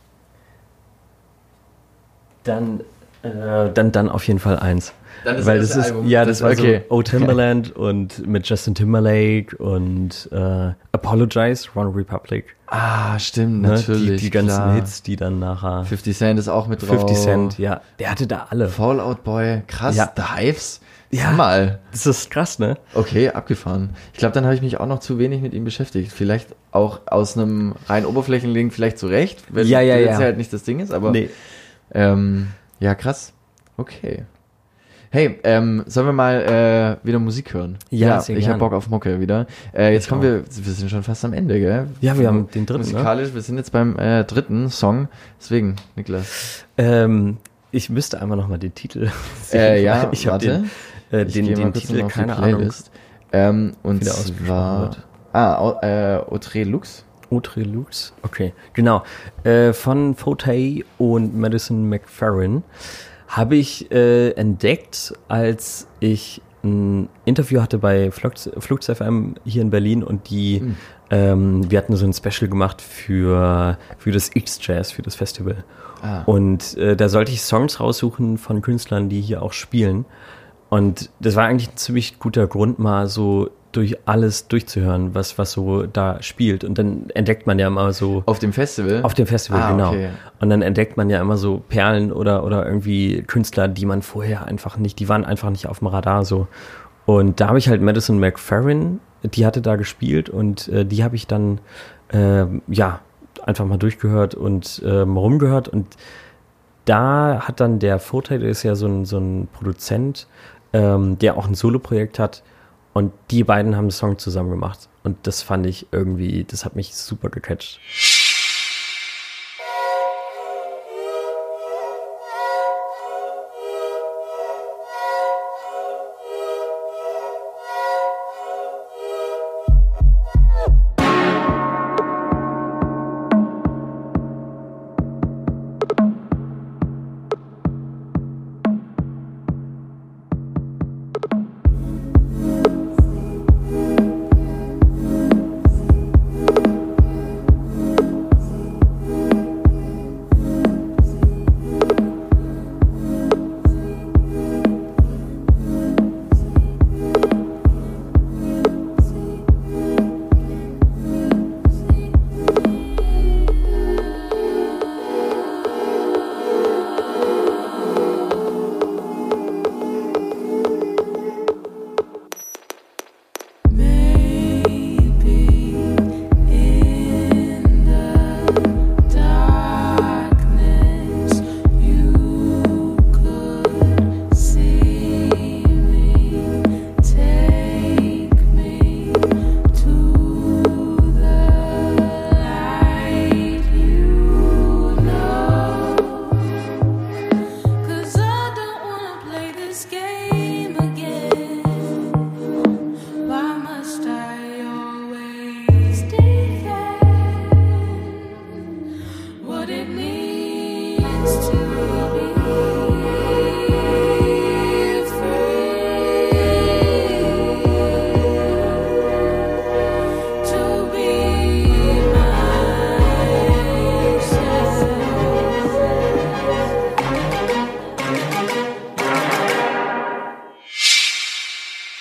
Dann, äh, dann, dann auf jeden Fall eins. Dann ist Weil das das erste ist, Album. ja, Das- das, war okay. so Oh Timbaland und mit Justin Timberlake und äh, Apologize, One Republic. Ah, stimmt, Ne? natürlich. Die, die ganzen klar. Hits, die dann nachher. fifty Cent ist auch mit drauf. fifty Cent, ja. Der hatte da alle. Fallout Boy, krass. Ja. The Hives. Ja. Mal. Das ist krass, ne? Okay, abgefahren. Ich glaube, dann habe ich mich auch noch zu wenig mit ihm beschäftigt. Vielleicht auch aus einem rein oberflächlichen vielleicht zurecht, wenn Ja, ja, das ja. halt nicht das Ding ist, aber Nee. ähm, ja, krass. Okay. Hey, ähm, sollen wir mal äh, wieder Musik hören? Ja, sehr ich habe gern. Bock auf Mucke wieder. Äh, jetzt Ich kommen auch. wir, wir sind schon fast am Ende, gell? Ja, wir haben den dritten, ne? Musikalisch, wir sind jetzt beim äh, dritten Song. Deswegen, Niklas. Ähm, ich müsste einmal nochmal den Titel sehen. Äh, ja, ich habe warte. den, äh, Ich den, geh mal den kurz Titel, noch auf die keine Ahnung. Playlist. Ähm, und wie der ausgesprochen zwar... wird. Ah, Au- äh, Autre Lux. Autre Lux, okay, genau. Äh, von Forte und Madison McFerrin habe ich äh, entdeckt, als ich ein Interview hatte bei Flux, Flux F M hier in Berlin und die, Mhm. ähm, wir hatten so ein Special gemacht für, für das X-Jazz, für das Festival. Ah. Und äh, da sollte ich Songs raussuchen von Künstlern, die hier auch spielen. Und das war eigentlich ein ziemlich guter Grund, mal so durch alles durchzuhören, was, was so da spielt. Und dann entdeckt man ja immer so Auf dem Festival? auf dem Festival, Ah, genau. okay. Und dann entdeckt man ja immer so Perlen oder, oder irgendwie Künstler, die man vorher einfach nicht, die waren einfach nicht auf dem Radar so. Und da habe ich halt Madison McFerrin, die hatte da gespielt und äh, die habe ich dann, äh, ja, einfach mal durchgehört und ähm, rumgehört. Und da hat dann der Vorteil, der ist ja so ein, so ein Produzent, ähm, der auch ein Soloprojekt hat. Und die beiden haben einen Song zusammen gemacht. Und das fand ich irgendwie, das hat mich super gecatcht.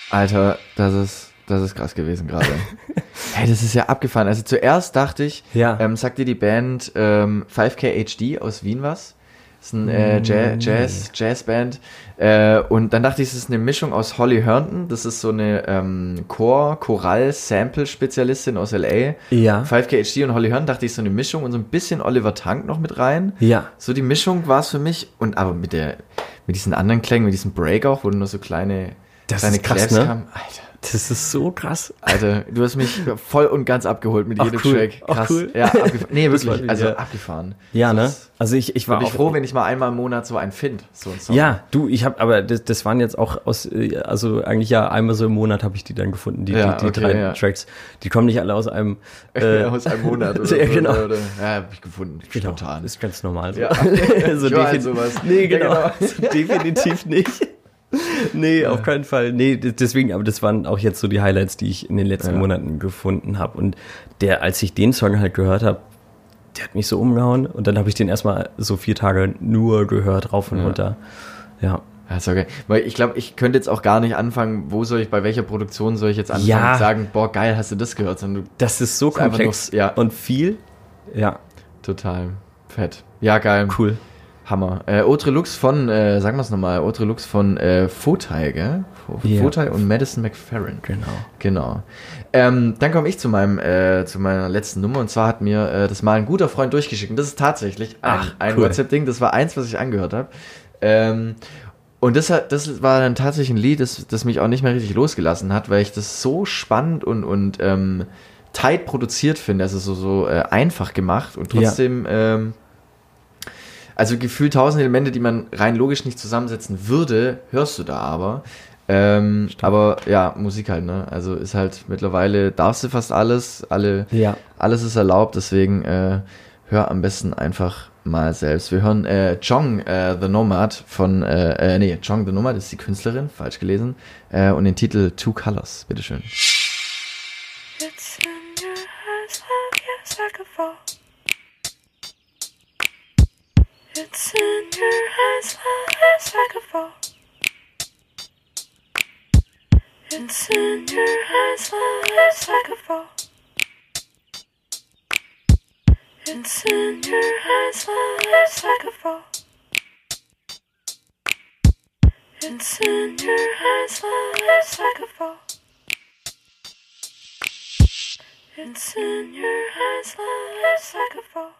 Alter, das ist, das ist krass gewesen gerade. Hey, das ist ja abgefahren. Also zuerst dachte ich, Ja. ähm, sagt dir die Band ähm, fünf K H D aus Wien was? Das ist ein äh, Jazz, Jazz, Jazzband. Äh, und dann dachte ich, es ist eine Mischung aus Holly Herndon. Das ist so eine ähm, Chor, Choral-Sample-Spezialistin aus L A. Ja. fünf K H D und Holly Herndon dachte ich so eine Mischung und so ein bisschen Oliver Tank noch mit rein. Ja. So die Mischung war es für mich. Und aber mit der, mit diesen anderen Klängen, mit diesem Break auch, wo nur so kleine, Das kleine ist krass, Claps ne? kamen. Alter. Das ist so krass. Alter, du hast mich voll und ganz abgeholt mit Ach, jedem cool. Track. Ach, Krass. cool. Ja, abgefahren. Nee, Das wirklich. war- Also ja. abgefahren. Ja, ne? Das Also ich, ich war bin ich auch froh, wenn ich mal einmal im Monat so einen finde. So einen Song. Ja, du, ich habe, aber das, das waren jetzt auch aus, äh, also eigentlich ja einmal so im Monat habe ich die dann gefunden, die, Ja, die, die okay, drei ja. Tracks. Die kommen nicht alle aus einem, äh, aus einem Monat oder Ja, so. genau. Oder, ja, hab ich gefunden. genau, Spontan. ist ganz normal. So. Ja. so Ich war halt defin- sowas. Nee, Ja, genau, genau. definitiv nicht. Nee, auf keinen Fall. Nee, d- deswegen, aber das waren auch jetzt so die Highlights, die ich in den letzten Ja. Monaten gefunden habe. Und der, als ich den Song halt gehört habe, der hat mich so umgehauen und dann habe ich den erstmal so vier Tage nur gehört, rauf und Ja. runter. Ja. Ja, ist okay. Weil ich glaube, ich könnte jetzt auch gar nicht anfangen, wo soll ich, bei welcher Produktion soll ich jetzt anfangen Ja. und sagen, boah, geil, hast du das gehört? Sondern du, Das ist so Ist einfach komplex nur- ja. und viel. Ja, total fett. Ja, geil. cool. Hammer. Äh, Autre Lux von, äh, sagen wir es nochmal, Autre Lux von äh, Fotai, gell? F- Ja. Fotai und Madison McFerrin. Genau. Genau. Ähm, dann komme ich zu meinem, äh, zu meiner letzten Nummer und zwar hat mir äh, das mal ein guter Freund durchgeschickt. Und das ist tatsächlich ein, Ach, ein cool. WhatsApp-Ding. Das war eins, was ich angehört habe. Ähm, und das, hat, das war dann tatsächlich ein Lied, das, das mich auch nicht mehr richtig losgelassen hat, weil ich das so spannend und, und ähm, tight produziert finde. Also so, so äh, einfach gemacht und trotzdem, ähm, also gefühlt tausend Elemente, die man rein logisch nicht zusammensetzen würde, hörst du da aber. Ähm, aber ja, Musik halt, ne? Also ist halt mittlerweile, darfst du fast alles, alle, Ja. alles ist erlaubt, deswegen äh, hör am besten einfach mal selbst. Wir hören äh, Chong äh, the Nomad von, äh, äh, nee, Chong the Nomad ist die Künstlerin, falsch gelesen, äh, und den Titel Two Colors, bitteschön. It's in your eyes, love, yes, I could fall. It's in your eyes, love, yes, I could fall. It's in your eyes, love, yes, I could fall. It's in your eyes, love, yes, I could fall. It's in your eyes, love, yes, I could fall. It's in your eyes, love, yes, I could fall.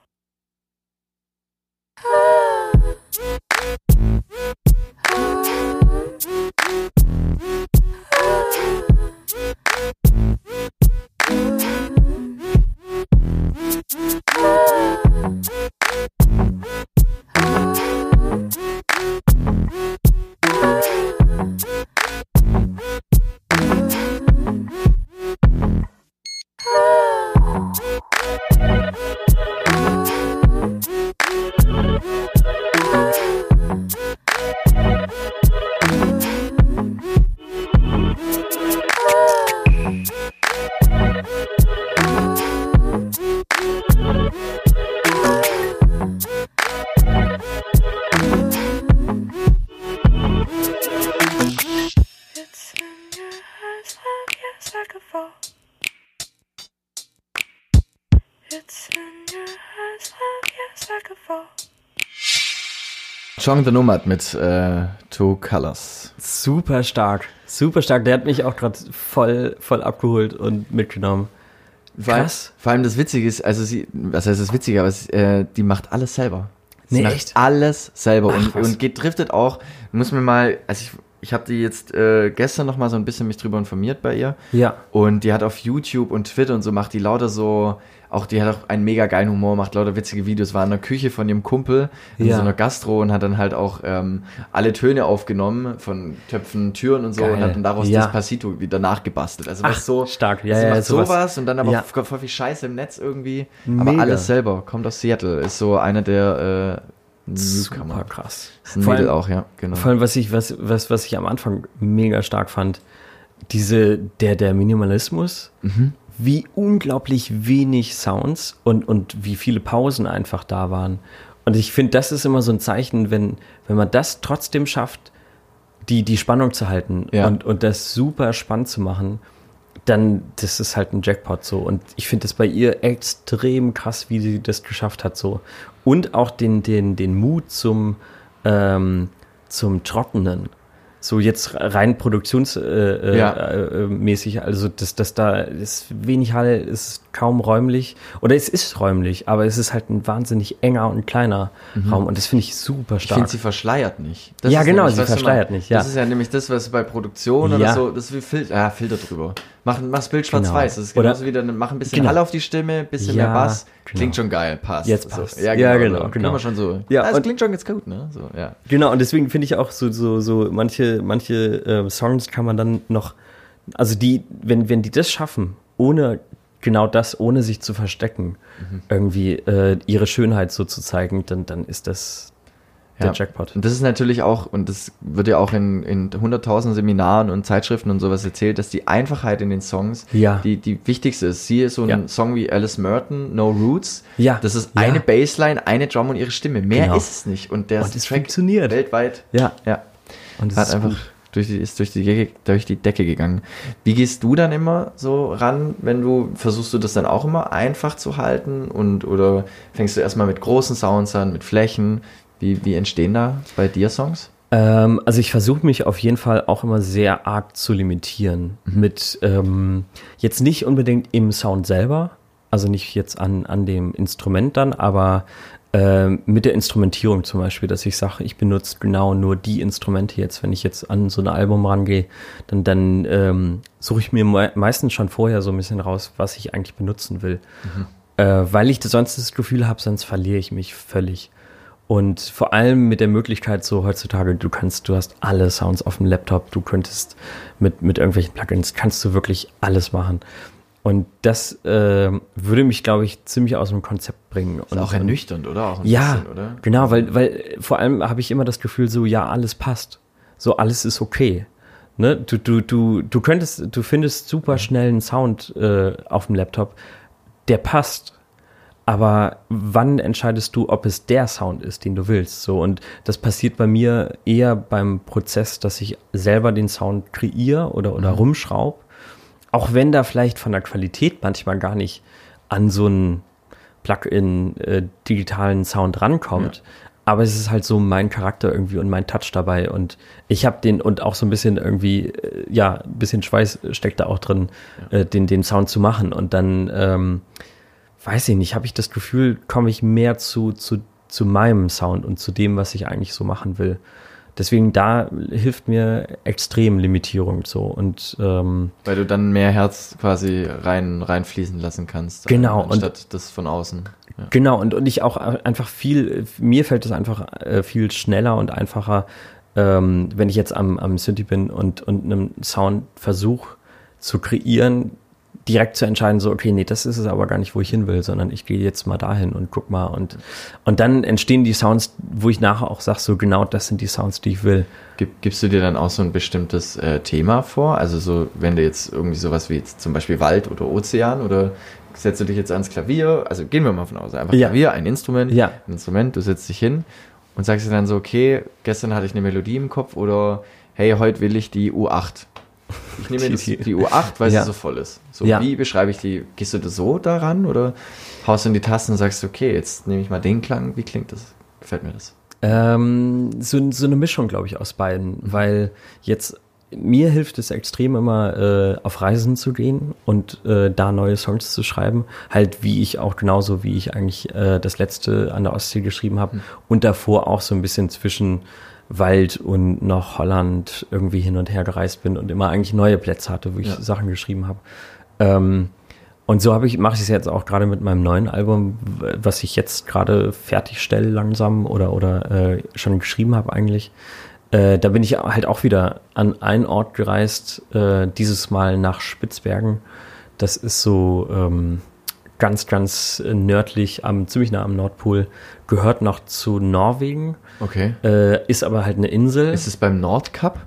It's in your eyes, love, yes, I could fall. It's in your eyes, love, yes, I could fall. Chong the Nomad mit äh, Two Colors. Super stark. Super stark. Der hat mich auch gerade voll, voll abgeholt und mitgenommen. Weil, Krass. vor allem das Witzige ist, also sie, was heißt das Witzige, aber es, äh, die macht alles selber. Sie Nee, macht echt? alles selber Ach, und, was. und geht driftet auch, muss mir mal, also ich, ich habe die jetzt äh, gestern noch mal so ein bisschen mich drüber informiert bei ihr Ja. und die hat auf YouTube und Twitter und so macht die lauter so, auch die hat auch einen mega geilen Humor, macht lauter witzige Videos, war in der Küche von ihrem Kumpel in Ja. so einer Gastro und hat dann halt auch ähm, alle Töne aufgenommen von Töpfen, Türen und so Geil. und hat dann daraus Ja. Despacito wieder nachgebastelt. Also Ach, was so stark. Ja, sie ja, macht sowas. sowas und dann aber Ja. voll voll viel Scheiße im Netz irgendwie. Mega. Aber alles selber. Kommt aus Seattle. Ist so einer der äh, Super Newcomer. krass. Ist ein Vor Mädel allem- auch, ja. Genau. Vor allem, was ich, was, was, was ich am Anfang mega stark fand, diese, der, der Minimalismus, Mhm. wie unglaublich wenig Sounds und, und wie viele Pausen einfach da waren. Und ich finde, das ist immer so ein Zeichen, wenn, wenn man das trotzdem schafft, die, die Spannung zu halten Ja. und, und das super spannend zu machen, dann, das ist halt ein Jackpot so. Und ich finde das bei ihr extrem krass, wie sie das geschafft hat so. Und auch den, den, den Mut zum, ähm, zum Trockenen. So jetzt rein produktionsmäßig, äh, Ja. äh, mäßig, also dass das da ist wenig Hall, ist kaum räumlich. Oder es ist räumlich, aber es ist halt ein wahnsinnig enger und kleiner Raum. Und das finde ich super Ich stark. finde, sie verschleiert nicht. Das Ja, ist genau, nämlich, sie weißt du, verschleiert man- nicht, ja. Das ist ja nämlich das, was bei Produktion oder Ja. so, das ist wie Filter, ja, Filter drüber. Mach, mach das Bild schwarz-weiß. Das ist Oder- genauso wie dann, mach ein bisschen Genau. Hall auf die Stimme, ein bisschen Ja, mehr Bass. genau. Klingt schon geil, passt. Jetzt So, passt. ja, Ja, genau. genau, so. genau. Können wir schon so. Ja, Ja, es und- klingt schon jetzt gut, ne? So, ja. Genau, und deswegen finde ich auch so, so, so manche, manche äh, Songs kann man dann noch, also die, wenn, wenn die das schaffen, ohne genau das, ohne sich zu verstecken, Mhm. irgendwie äh, ihre Schönheit so zu zeigen, dann, dann ist das der Ja. Jackpot. Und das ist natürlich auch, und das wird ja auch in, in hunderttausend Seminaren und Zeitschriften und sowas erzählt, dass die Einfachheit in den Songs Ja. die, die wichtigste ist. Siehe so ein Ja. Song wie Alice Merton, No Roots. Ja. Das ist Ja. eine Bassline, eine Drum und ihre Stimme. Mehr Genau. ist es nicht. Und der Und es Track funktioniert. weltweit. Ja. Ja. Und Hat ist einfach gut. durch die, ist durch die, Decke, durch die Decke gegangen. Wie gehst du dann immer so ran, wenn du, versuchst du das dann auch immer einfach zu halten und oder fängst du erstmal mit großen Sounds an, mit Flächen? Wie, wie entstehen da bei dir Songs? Ähm, also ich versuche mich auf jeden Fall auch immer sehr arg zu limitieren. Mit ähm, jetzt nicht unbedingt im Sound selber, also nicht jetzt an, an dem Instrument dann, aber ähm, mit der Instrumentierung zum Beispiel, dass ich sage, ich benutze genau nur die Instrumente jetzt. Wenn ich jetzt an so ein Album rangehe, dann, dann ähm, suche ich mir me meistens schon vorher so ein bisschen raus, was ich eigentlich benutzen will. Äh, weil ich das sonst das Gefühl habe, sonst verliere ich mich völlig. Und vor allem mit der Möglichkeit so heutzutage, du kannst, du hast alle Sounds auf dem Laptop, du könntest mit, mit irgendwelchen Plugins, kannst du wirklich alles machen. Und das äh, würde mich, glaube ich, ziemlich aus dem Konzept bringen. Ist Und auch ernüchternd, oder? Auch ein ja, bisschen, oder? genau, weil, weil vor allem habe ich immer das Gefühl, so, ja, alles passt. So, alles ist okay. Ne? Du, du, du, du könntest, du findest super schnell einen Sound äh, auf dem Laptop, der passt. Aber wann entscheidest du, ob es der Sound ist, den du willst? So, und das passiert bei mir eher beim Prozess, dass ich selber den Sound kreiere oder, oder Mhm. rumschraube. Auch wenn da vielleicht von der Qualität manchmal gar nicht an so einen Plugin äh, digitalen Sound rankommt. Ja. Aber es ist halt so mein Charakter irgendwie und mein Touch dabei. Und ich habe den und auch so ein bisschen irgendwie, äh, ja, ein bisschen Schweiß steckt da auch drin, Ja. äh, den, den Sound zu machen. Und dann, ähm, weiß ich nicht, habe ich das Gefühl, komme ich mehr zu, zu, zu meinem Sound und zu dem, was ich eigentlich so machen will. Deswegen da hilft mir extrem Limitierung so und ähm, Weil du dann mehr Herz quasi rein reinfließen lassen kannst. äh, Genau, und- Anstatt das von außen. Ja. genau und, und ich auch einfach viel, mir fällt es einfach äh, viel schneller und einfacher, ähm, wenn ich jetzt am, am Synthi bin und, und einen Sound versuche zu kreieren, direkt zu entscheiden, so, okay, nee, das ist es aber gar nicht, wo ich hin will, sondern ich gehe jetzt mal dahin und guck mal und, und dann entstehen die Sounds, wo ich nachher auch sage, so genau das sind die Sounds, die ich will. Gib, gibst du dir dann auch so ein bestimmtes äh, Thema vor? Also so, wenn du jetzt irgendwie sowas wie jetzt zum Beispiel Wald oder Ozean oder setzt du dich jetzt ans Klavier, also gehen wir mal von aus, einfach Ja. Klavier, ein Instrument, Ja. ein Instrument, du setzt dich hin und sagst dir dann so, okay, gestern hatte ich eine Melodie im Kopf oder hey, heute will ich die U acht. Ich nehme Die- das, die- die U acht, weil Ja. sie so voll ist. So, Ja. wie beschreibe ich die? Gehst du das so daran oder haust du in die Tasten und sagst, okay, jetzt nehme ich mal den Klang, wie klingt das? Gefällt mir das? Ähm, so, so eine Mischung, glaube ich, aus beiden, weil jetzt mir hilft es extrem immer äh, auf Reisen zu gehen und äh, da neue Songs zu schreiben, halt wie ich auch genauso wie ich eigentlich äh, das letzte an der Ostsee geschrieben habe und davor auch so ein bisschen zwischen Wald und noch Holland irgendwie hin und her gereist bin und immer eigentlich neue Plätze hatte, wo ich Ja. Sachen geschrieben habe. Ähm, und so habe ich mache ich es jetzt auch gerade mit meinem neuen Album, was ich jetzt gerade fertigstelle langsam oder oder äh, schon geschrieben habe eigentlich. Äh, da bin ich halt auch wieder an einen Ort gereist, äh, dieses Mal nach Spitzbergen. Das ist so ähm, ganz, ganz nördlich, am, ziemlich nah am Nordpol, gehört noch zu Norwegen, Okay. äh, ist aber halt eine Insel. Ist es beim Nordkap?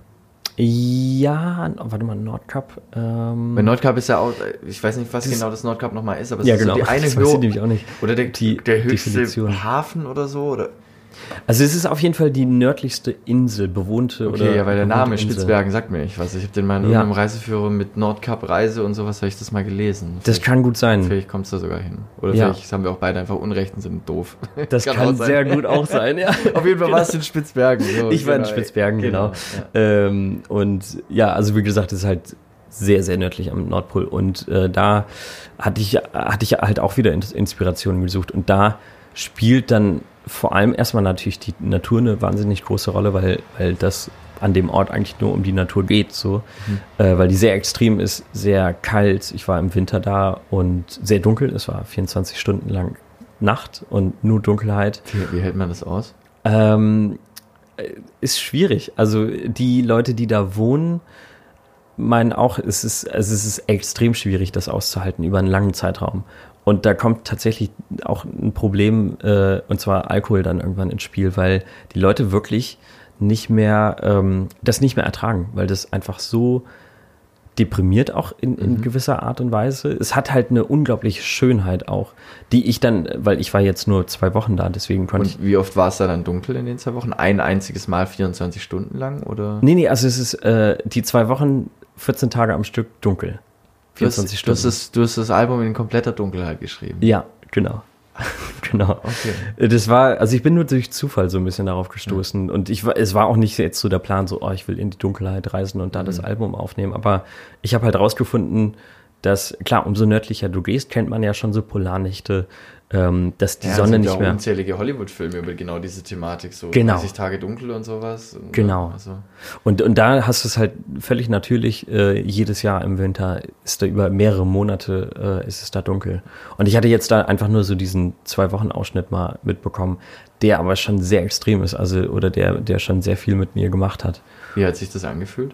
Ja, warte mal, Nordkap. Ähm, Bei Nordkap ist ja auch, ich weiß nicht, was Das- genau das Nordkap nochmal ist, aber es ja, ist genau. so die eine Das weiß ich Höhe nämlich auch nicht. oder der, Die der höchste Definition. Hafen oder so, oder Also es ist auf jeden Fall die nördlichste Insel, bewohnte Okay, oder ja, weil der bewohnte Name Insel. Spitzbergen sagt mir nicht was. Ich habe den mal in Ja. irgendeinem Reiseführer mit Nordkap-Reise und sowas, habe ich das mal gelesen. Das Vielleicht- kann gut sein. Vielleicht kommt es da sogar hin. Oder Ja. vielleicht haben wir auch beide einfach Unrecht und sind doof. Das kann, auch sein. sehr gut auch sein, ja. Auf jeden Fall warst du in Spitzbergen. So, Ich war in genau. Spitzbergen, genau. Ja. Ähm, und ja, also wie gesagt, das ist halt sehr, sehr nördlich am Nordpol. Und äh, da hatte ich, hatte ich halt auch wieder Ins- Inspirationen gesucht. Und da spielt dann vor allem erstmal natürlich die Natur eine wahnsinnig große Rolle, weil, weil das an dem Ort eigentlich nur um die Natur geht, so, mhm. äh, weil die sehr extrem ist, sehr kalt. Ich war im Winter da und sehr dunkel. Es war vierundzwanzig Stunden lang Nacht und nur Dunkelheit. Wie, wie hält man das aus? Ähm, ist schwierig. Also die Leute, die da wohnen, meinen auch, es ist, also es ist extrem schwierig, das auszuhalten über einen langen Zeitraum. Und da kommt tatsächlich auch ein Problem, äh, und zwar Alkohol dann irgendwann ins Spiel, weil die Leute wirklich nicht mehr, ähm, das nicht mehr ertragen, weil das einfach so deprimiert auch in, in Mhm. gewisser Art und Weise. Es hat halt eine unglaubliche Schönheit auch, die ich dann, weil ich war jetzt nur zwei Wochen da, deswegen konnte ich. Und wie oft war es da dann dunkel in den zwei Wochen? Ein einziges Mal vierundzwanzig Stunden lang? Oder? Nee, nee, also es ist äh, die zwei Wochen, vierzehn Tage am Stück dunkel. Du hast, vierundzwanzig du, hast Stunden. das, du hast das Album in kompletter Dunkelheit geschrieben. Ja, genau. Genau. Okay. Das war, also ich bin nur durch Zufall so ein bisschen darauf gestoßen und ich war, es war auch nicht jetzt so der Plan, so, oh, ich will in die Dunkelheit reisen und da das Album aufnehmen, aber ich habe halt rausgefunden, dass, klar, umso nördlicher du gehst, kennt man ja schon so Polarnächte, ähm, dass die Ja, Sonne es gibt nicht ja auch mehr. unzählige Hollywood-Filme über genau diese Thematik, so Genau. dreißig Tage dunkel und sowas. Und, Genau. ja, also. Und, und da hast du es halt völlig natürlich, äh, jedes Jahr im Winter ist da über mehrere Monate äh, ist es da dunkel. Und ich hatte jetzt da einfach nur so diesen zwei Wochen Ausschnitt mal mitbekommen, der aber schon sehr extrem ist, also oder der, der schon sehr viel mit mir gemacht hat. Wie hat sich das angefühlt?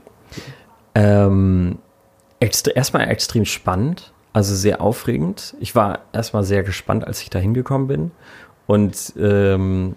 Ähm, extre- erstmal extrem spannend, also sehr aufregend. Ich war erstmal sehr gespannt, als ich da hingekommen bin. Und ähm,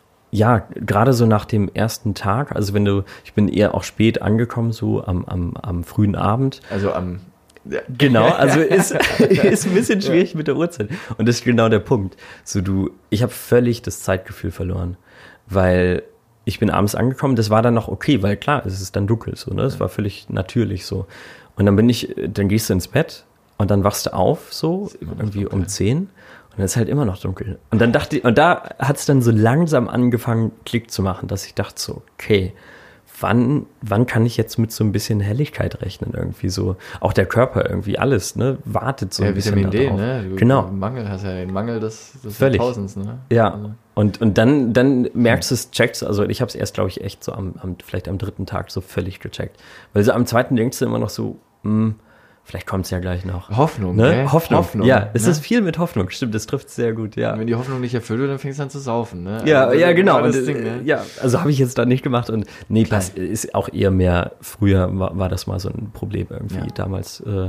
ja, gerade so nach dem ersten Tag, also wenn du, ich bin eher auch spät angekommen, so am, am, am frühen Abend. Also am... Ja. Genau, also ist, ist ein bisschen schwierig mit der Uhrzeit. Und das ist genau der Punkt. So du, ich habe völlig das Zeitgefühl verloren, weil ich bin abends angekommen, das war dann noch okay, weil klar, es ist dann dunkel, so, ne? Es war völlig natürlich so. Und dann bin ich, dann gehst du ins Bett und dann wachst du auf, so, irgendwie um zehn und dann ist halt immer noch dunkel. Und dann dachte ich, und da hat es dann so langsam angefangen, Klick zu machen, dass ich dachte so, okay, wann, wann kann ich jetzt mit so ein bisschen Helligkeit rechnen irgendwie so? Auch der Körper irgendwie, alles, ne, wartet so Ja, ein bisschen Vitamin D, darauf. ne? Du, Genau. Du Mangel hast ja den Mangel des, des Völlig. Jahrtausends, ne? Ja, Also, und, und dann, dann merkst du es, checkst, also ich habe es erst, glaube ich, echt so am, am, vielleicht am dritten Tag so völlig gecheckt. Weil so am zweiten denkst du immer noch so, hm, vielleicht kommt es ja gleich noch. Hoffnung, Ne? ne? Hoffnung. Hoffnung, Ja, es ne? ist viel mit Hoffnung. Stimmt, das trifft sehr gut, ja. Und wenn die Hoffnung nicht erfüllt wird, dann fängst du an zu saufen, ne? Ja, Also, ja, das genau. war das Und, Ding, äh, ne? Ja, also habe ich jetzt da nicht gemacht. Und nee, Klar. das ist auch eher mehr, früher war, war das mal so ein Problem irgendwie Ja. damals. Äh,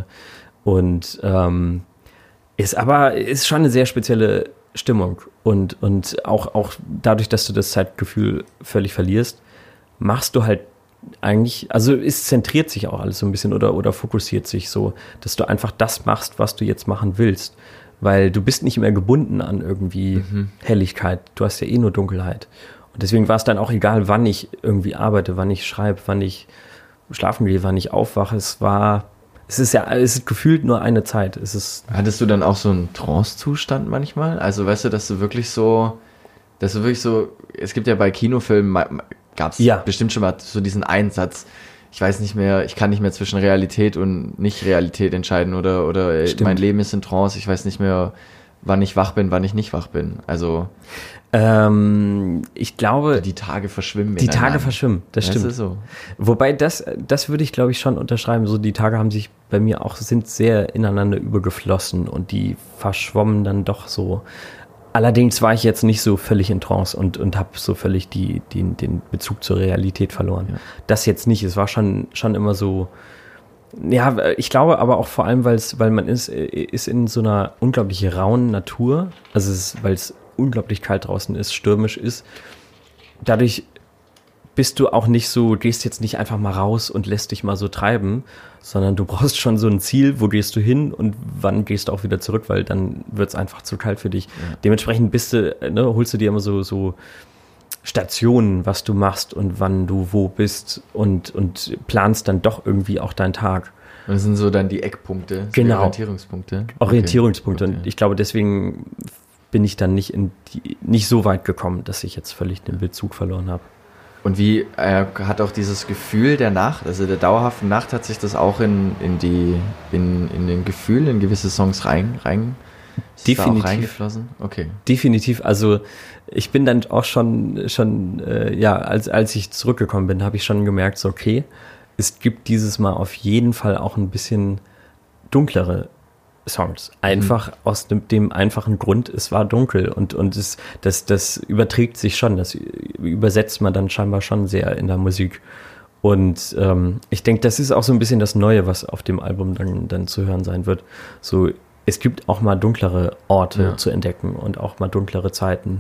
und ähm, ist aber, ist schon eine sehr spezielle Stimmung. Und, und auch, auch dadurch, dass du das Zeitgefühl völlig verlierst, machst du halt eigentlich, also es zentriert sich auch alles so ein bisschen oder, oder fokussiert sich so, dass du einfach das machst, was du jetzt machen willst. Weil du bist nicht mehr gebunden an irgendwie Mhm. Helligkeit. Du hast ja eh nur Dunkelheit. Und deswegen war es dann auch egal, wann ich irgendwie arbeite, wann ich schreibe, wann ich schlafen gehe, wann ich aufwache. Es war, es ist ja, es ist gefühlt nur eine Zeit. Es ist, Hattest du dann auch so einen Trance-Zustand manchmal? Also weißt du, dass du wirklich so, dass du wirklich so, es gibt ja bei Kinofilmen, gab es Ja. bestimmt schon mal so diesen Einsatz, ich weiß nicht mehr, ich kann nicht mehr zwischen Realität und Nicht-Realität entscheiden oder, oder äh, Stimmt. mein Leben ist in Trance, ich weiß nicht mehr, wann ich wach bin, wann ich nicht wach bin. Also ähm, ich glaube, die Tage verschwimmen. die Tage ineinander. verschwimmen, das Das stimmt. ist so. Wobei das, das würde ich glaube ich schon unterschreiben. So die Tage haben sich bei mir auch, sind sehr ineinander übergeflossen und die verschwommen dann doch so. Allerdings war ich jetzt nicht so völlig in Trance und, und habe so völlig die, die, den Bezug zur Realität verloren. Ja. Das jetzt nicht. Es war schon, schon immer so, ja, ich glaube aber auch vor allem, weil es, weil man ist, ist in so einer unglaublich rauen Natur, also es ist, weil es unglaublich kalt draußen ist, stürmisch ist. Dadurch bist du auch nicht so, gehst jetzt nicht einfach mal raus und lässt dich mal so treiben, sondern du brauchst schon so ein Ziel, wo gehst du hin und wann gehst du auch wieder zurück, weil dann wird es einfach zu kalt für dich. Ja. Dementsprechend bist du, ne, holst du dir immer so, so Stationen, was du machst und wann du wo bist und, und planst dann doch irgendwie auch deinen Tag. Und das sind so dann die Eckpunkte, Genau. die Orientierungspunkte. Orientierungspunkte. Okay. Und ich glaube, deswegen bin ich dann nicht in die, nicht so weit gekommen, dass ich jetzt völlig den Bezug verloren habe. Und wie äh, hat auch dieses Gefühl der Nacht, also der dauerhaften Nacht, hat sich das auch in, in die in, in den Gefühl in gewisse Songs rein, rein ist Definitiv. da auch reingeflossen? Okay. Definitiv. Also ich bin dann auch schon, schon äh, ja, als, als ich zurückgekommen bin, habe ich schon gemerkt, so okay, es gibt dieses Mal auf jeden Fall auch ein bisschen dunklere Songs. Einfach mhm. aus dem, dem einfachen Grund, es war dunkel und, und es, das, das überträgt sich schon, das übersetzt man dann scheinbar schon sehr in der Musik. Und ähm, ich denke, das ist auch so ein bisschen das Neue, was auf dem Album dann, dann zu hören sein wird. So, es gibt auch mal dunklere Orte ja. zu entdecken und auch mal dunklere Zeiten.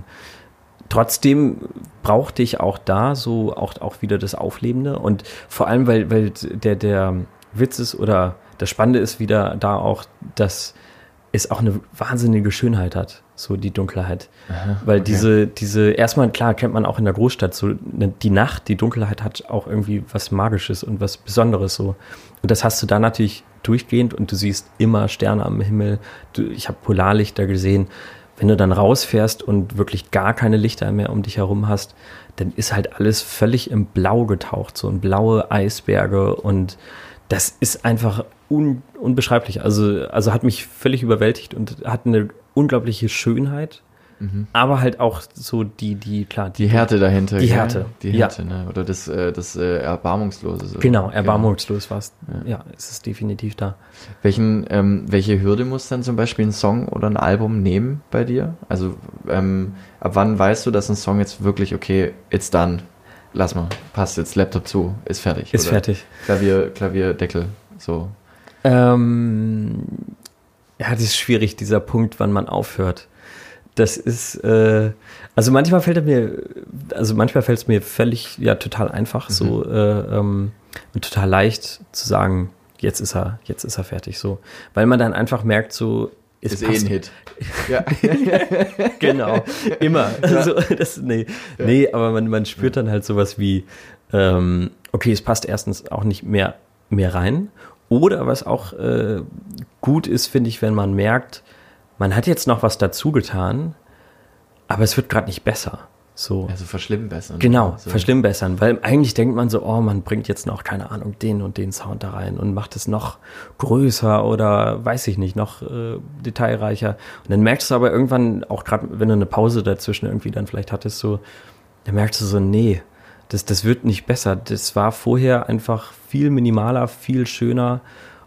Trotzdem brauchte ich auch da so auch, auch wieder das Auflebende und vor allem, weil, weil der, der Witz ist oder das Spannende ist wieder da auch, dass es auch eine wahnsinnige Schönheit hat, so die Dunkelheit. Aha, weil okay. diese, diese, erstmal klar kennt man auch in der Großstadt, so die Nacht, die Dunkelheit hat auch irgendwie was Magisches und was Besonderes so. Und das hast du da natürlich durchgehend und du siehst immer Sterne am Himmel. Du, ich habe Polarlichter gesehen. Wenn du dann rausfährst und wirklich gar keine Lichter mehr um dich herum hast, dann ist halt alles völlig im Blau getaucht, so in blaue Eisberge und das ist einfach un, unbeschreiblich. Also, also hat mich völlig überwältigt und hat eine unglaubliche Schönheit, mhm. aber halt auch so die, die, klar. Die, die Härte dahinter. Die gell? Härte. Die Härte, ja. ne? Oder das, äh, das äh, Erbarmungslose. So. Genau, erbarmungslos war es. Ja. ja, es ist definitiv da. Welchen, ähm, welche Hürde muss dann zum Beispiel ein Song oder ein Album nehmen bei dir? Also, ähm, ab wann weißt du, dass ein Song jetzt wirklich, okay, it's done, lass mal, passt jetzt, Laptop zu, ist fertig. Ist oder fertig. Klavier, Klavierdeckel, so. Ähm, ja, das ist schwierig, dieser Punkt, wann man aufhört. Das ist, äh, also manchmal fällt er mir, also manchmal fällt es mir völlig, ja, total einfach, mhm. so, äh, ähm, und total leicht zu sagen, jetzt ist er, jetzt ist er fertig, so. Weil man dann einfach merkt, so, es ist passt. eh ein Hit. Ja. Genau, immer. Ja. Also, das, nee, ja. nee, aber man, man spürt dann halt sowas wie, ähm, okay, es passt erstens auch nicht mehr, mehr rein. Oder was auch äh, gut ist, finde ich, wenn man merkt, man hat jetzt noch was dazu getan, aber es wird gerade nicht besser. So. Also verschlimmbessern. Genau, so. verschlimmbessern. Weil eigentlich denkt man so, oh, man bringt jetzt noch, keine Ahnung, den und den Sound da rein und macht es noch größer oder weiß ich nicht, noch äh, detailreicher. Und dann merkst du aber irgendwann, auch gerade wenn du eine Pause dazwischen irgendwie dann vielleicht hattest, so, dann merkst du so, nee, das, das wird nicht besser. Das war vorher einfach viel minimaler, viel schöner.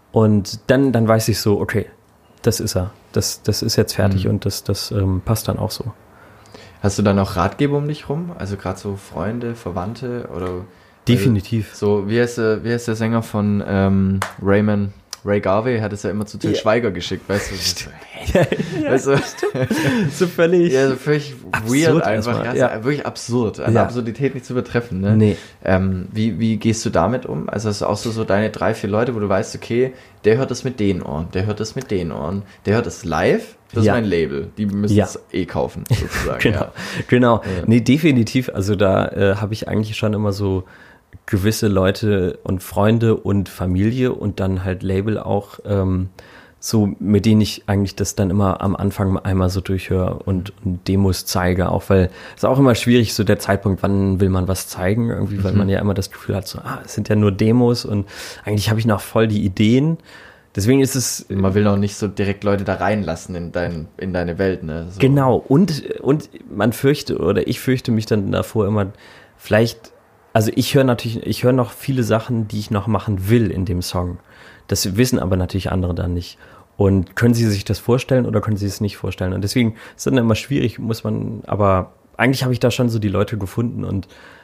Und dann, dann weiß ich so, okay, das ist er. Das, das ist jetzt fertig mhm. und das, das ähm, passt dann auch so. Hast du dann auch Ratgeber um dich rum? Also gerade so Freunde, Verwandte oder? Definitiv. Also, so, wie heißt der, wie heißt der Sänger von ähm, Rayman? Ray Garvey hat es ja immer zu Til yeah. Schweiger geschickt, weißt du? So, ja, ja, weißt du? So völlig, ja, so völlig weird einfach. Ja, ja. Wirklich absurd. An ja. Absurdität nicht zu übertreffen. Ne? Nee. Ähm, wie, wie gehst du damit um? Also hast du auch so, so deine drei, vier Leute, wo du weißt, okay, der hört das mit den Ohren, der hört das mit den Ohren, der hört das live, das ja. ist mein Label. Die müssen ja. es eh kaufen, sozusagen. Genau, ja. genau. Ja. Nee, definitiv. Also da äh, habe ich eigentlich schon immer so gewisse Leute und Freunde und Familie und dann halt Label auch, ähm, so mit denen ich eigentlich das dann immer am Anfang einmal so durchhöre und, und Demos zeige, auch weil es ist auch immer schwierig, so der Zeitpunkt, wann will man was zeigen, irgendwie, weil mhm. man ja immer das Gefühl hat, so, ah, es sind ja nur Demos und eigentlich habe ich noch voll die Ideen. Deswegen ist es... Man will auch nicht so direkt Leute da reinlassen in, dein, in deine Welt, ne? So. Genau, und, und man fürchte, oder ich fürchte mich dann davor immer, vielleicht... Also ich höre natürlich, ich höre noch viele Sachen, die ich noch machen will in dem Song. Das wissen aber natürlich andere dann nicht. Und können sie sich das vorstellen oder können sie es nicht vorstellen? Und deswegen ist es dann immer schwierig, muss man, aber eigentlich habe ich da schon so die Leute gefunden und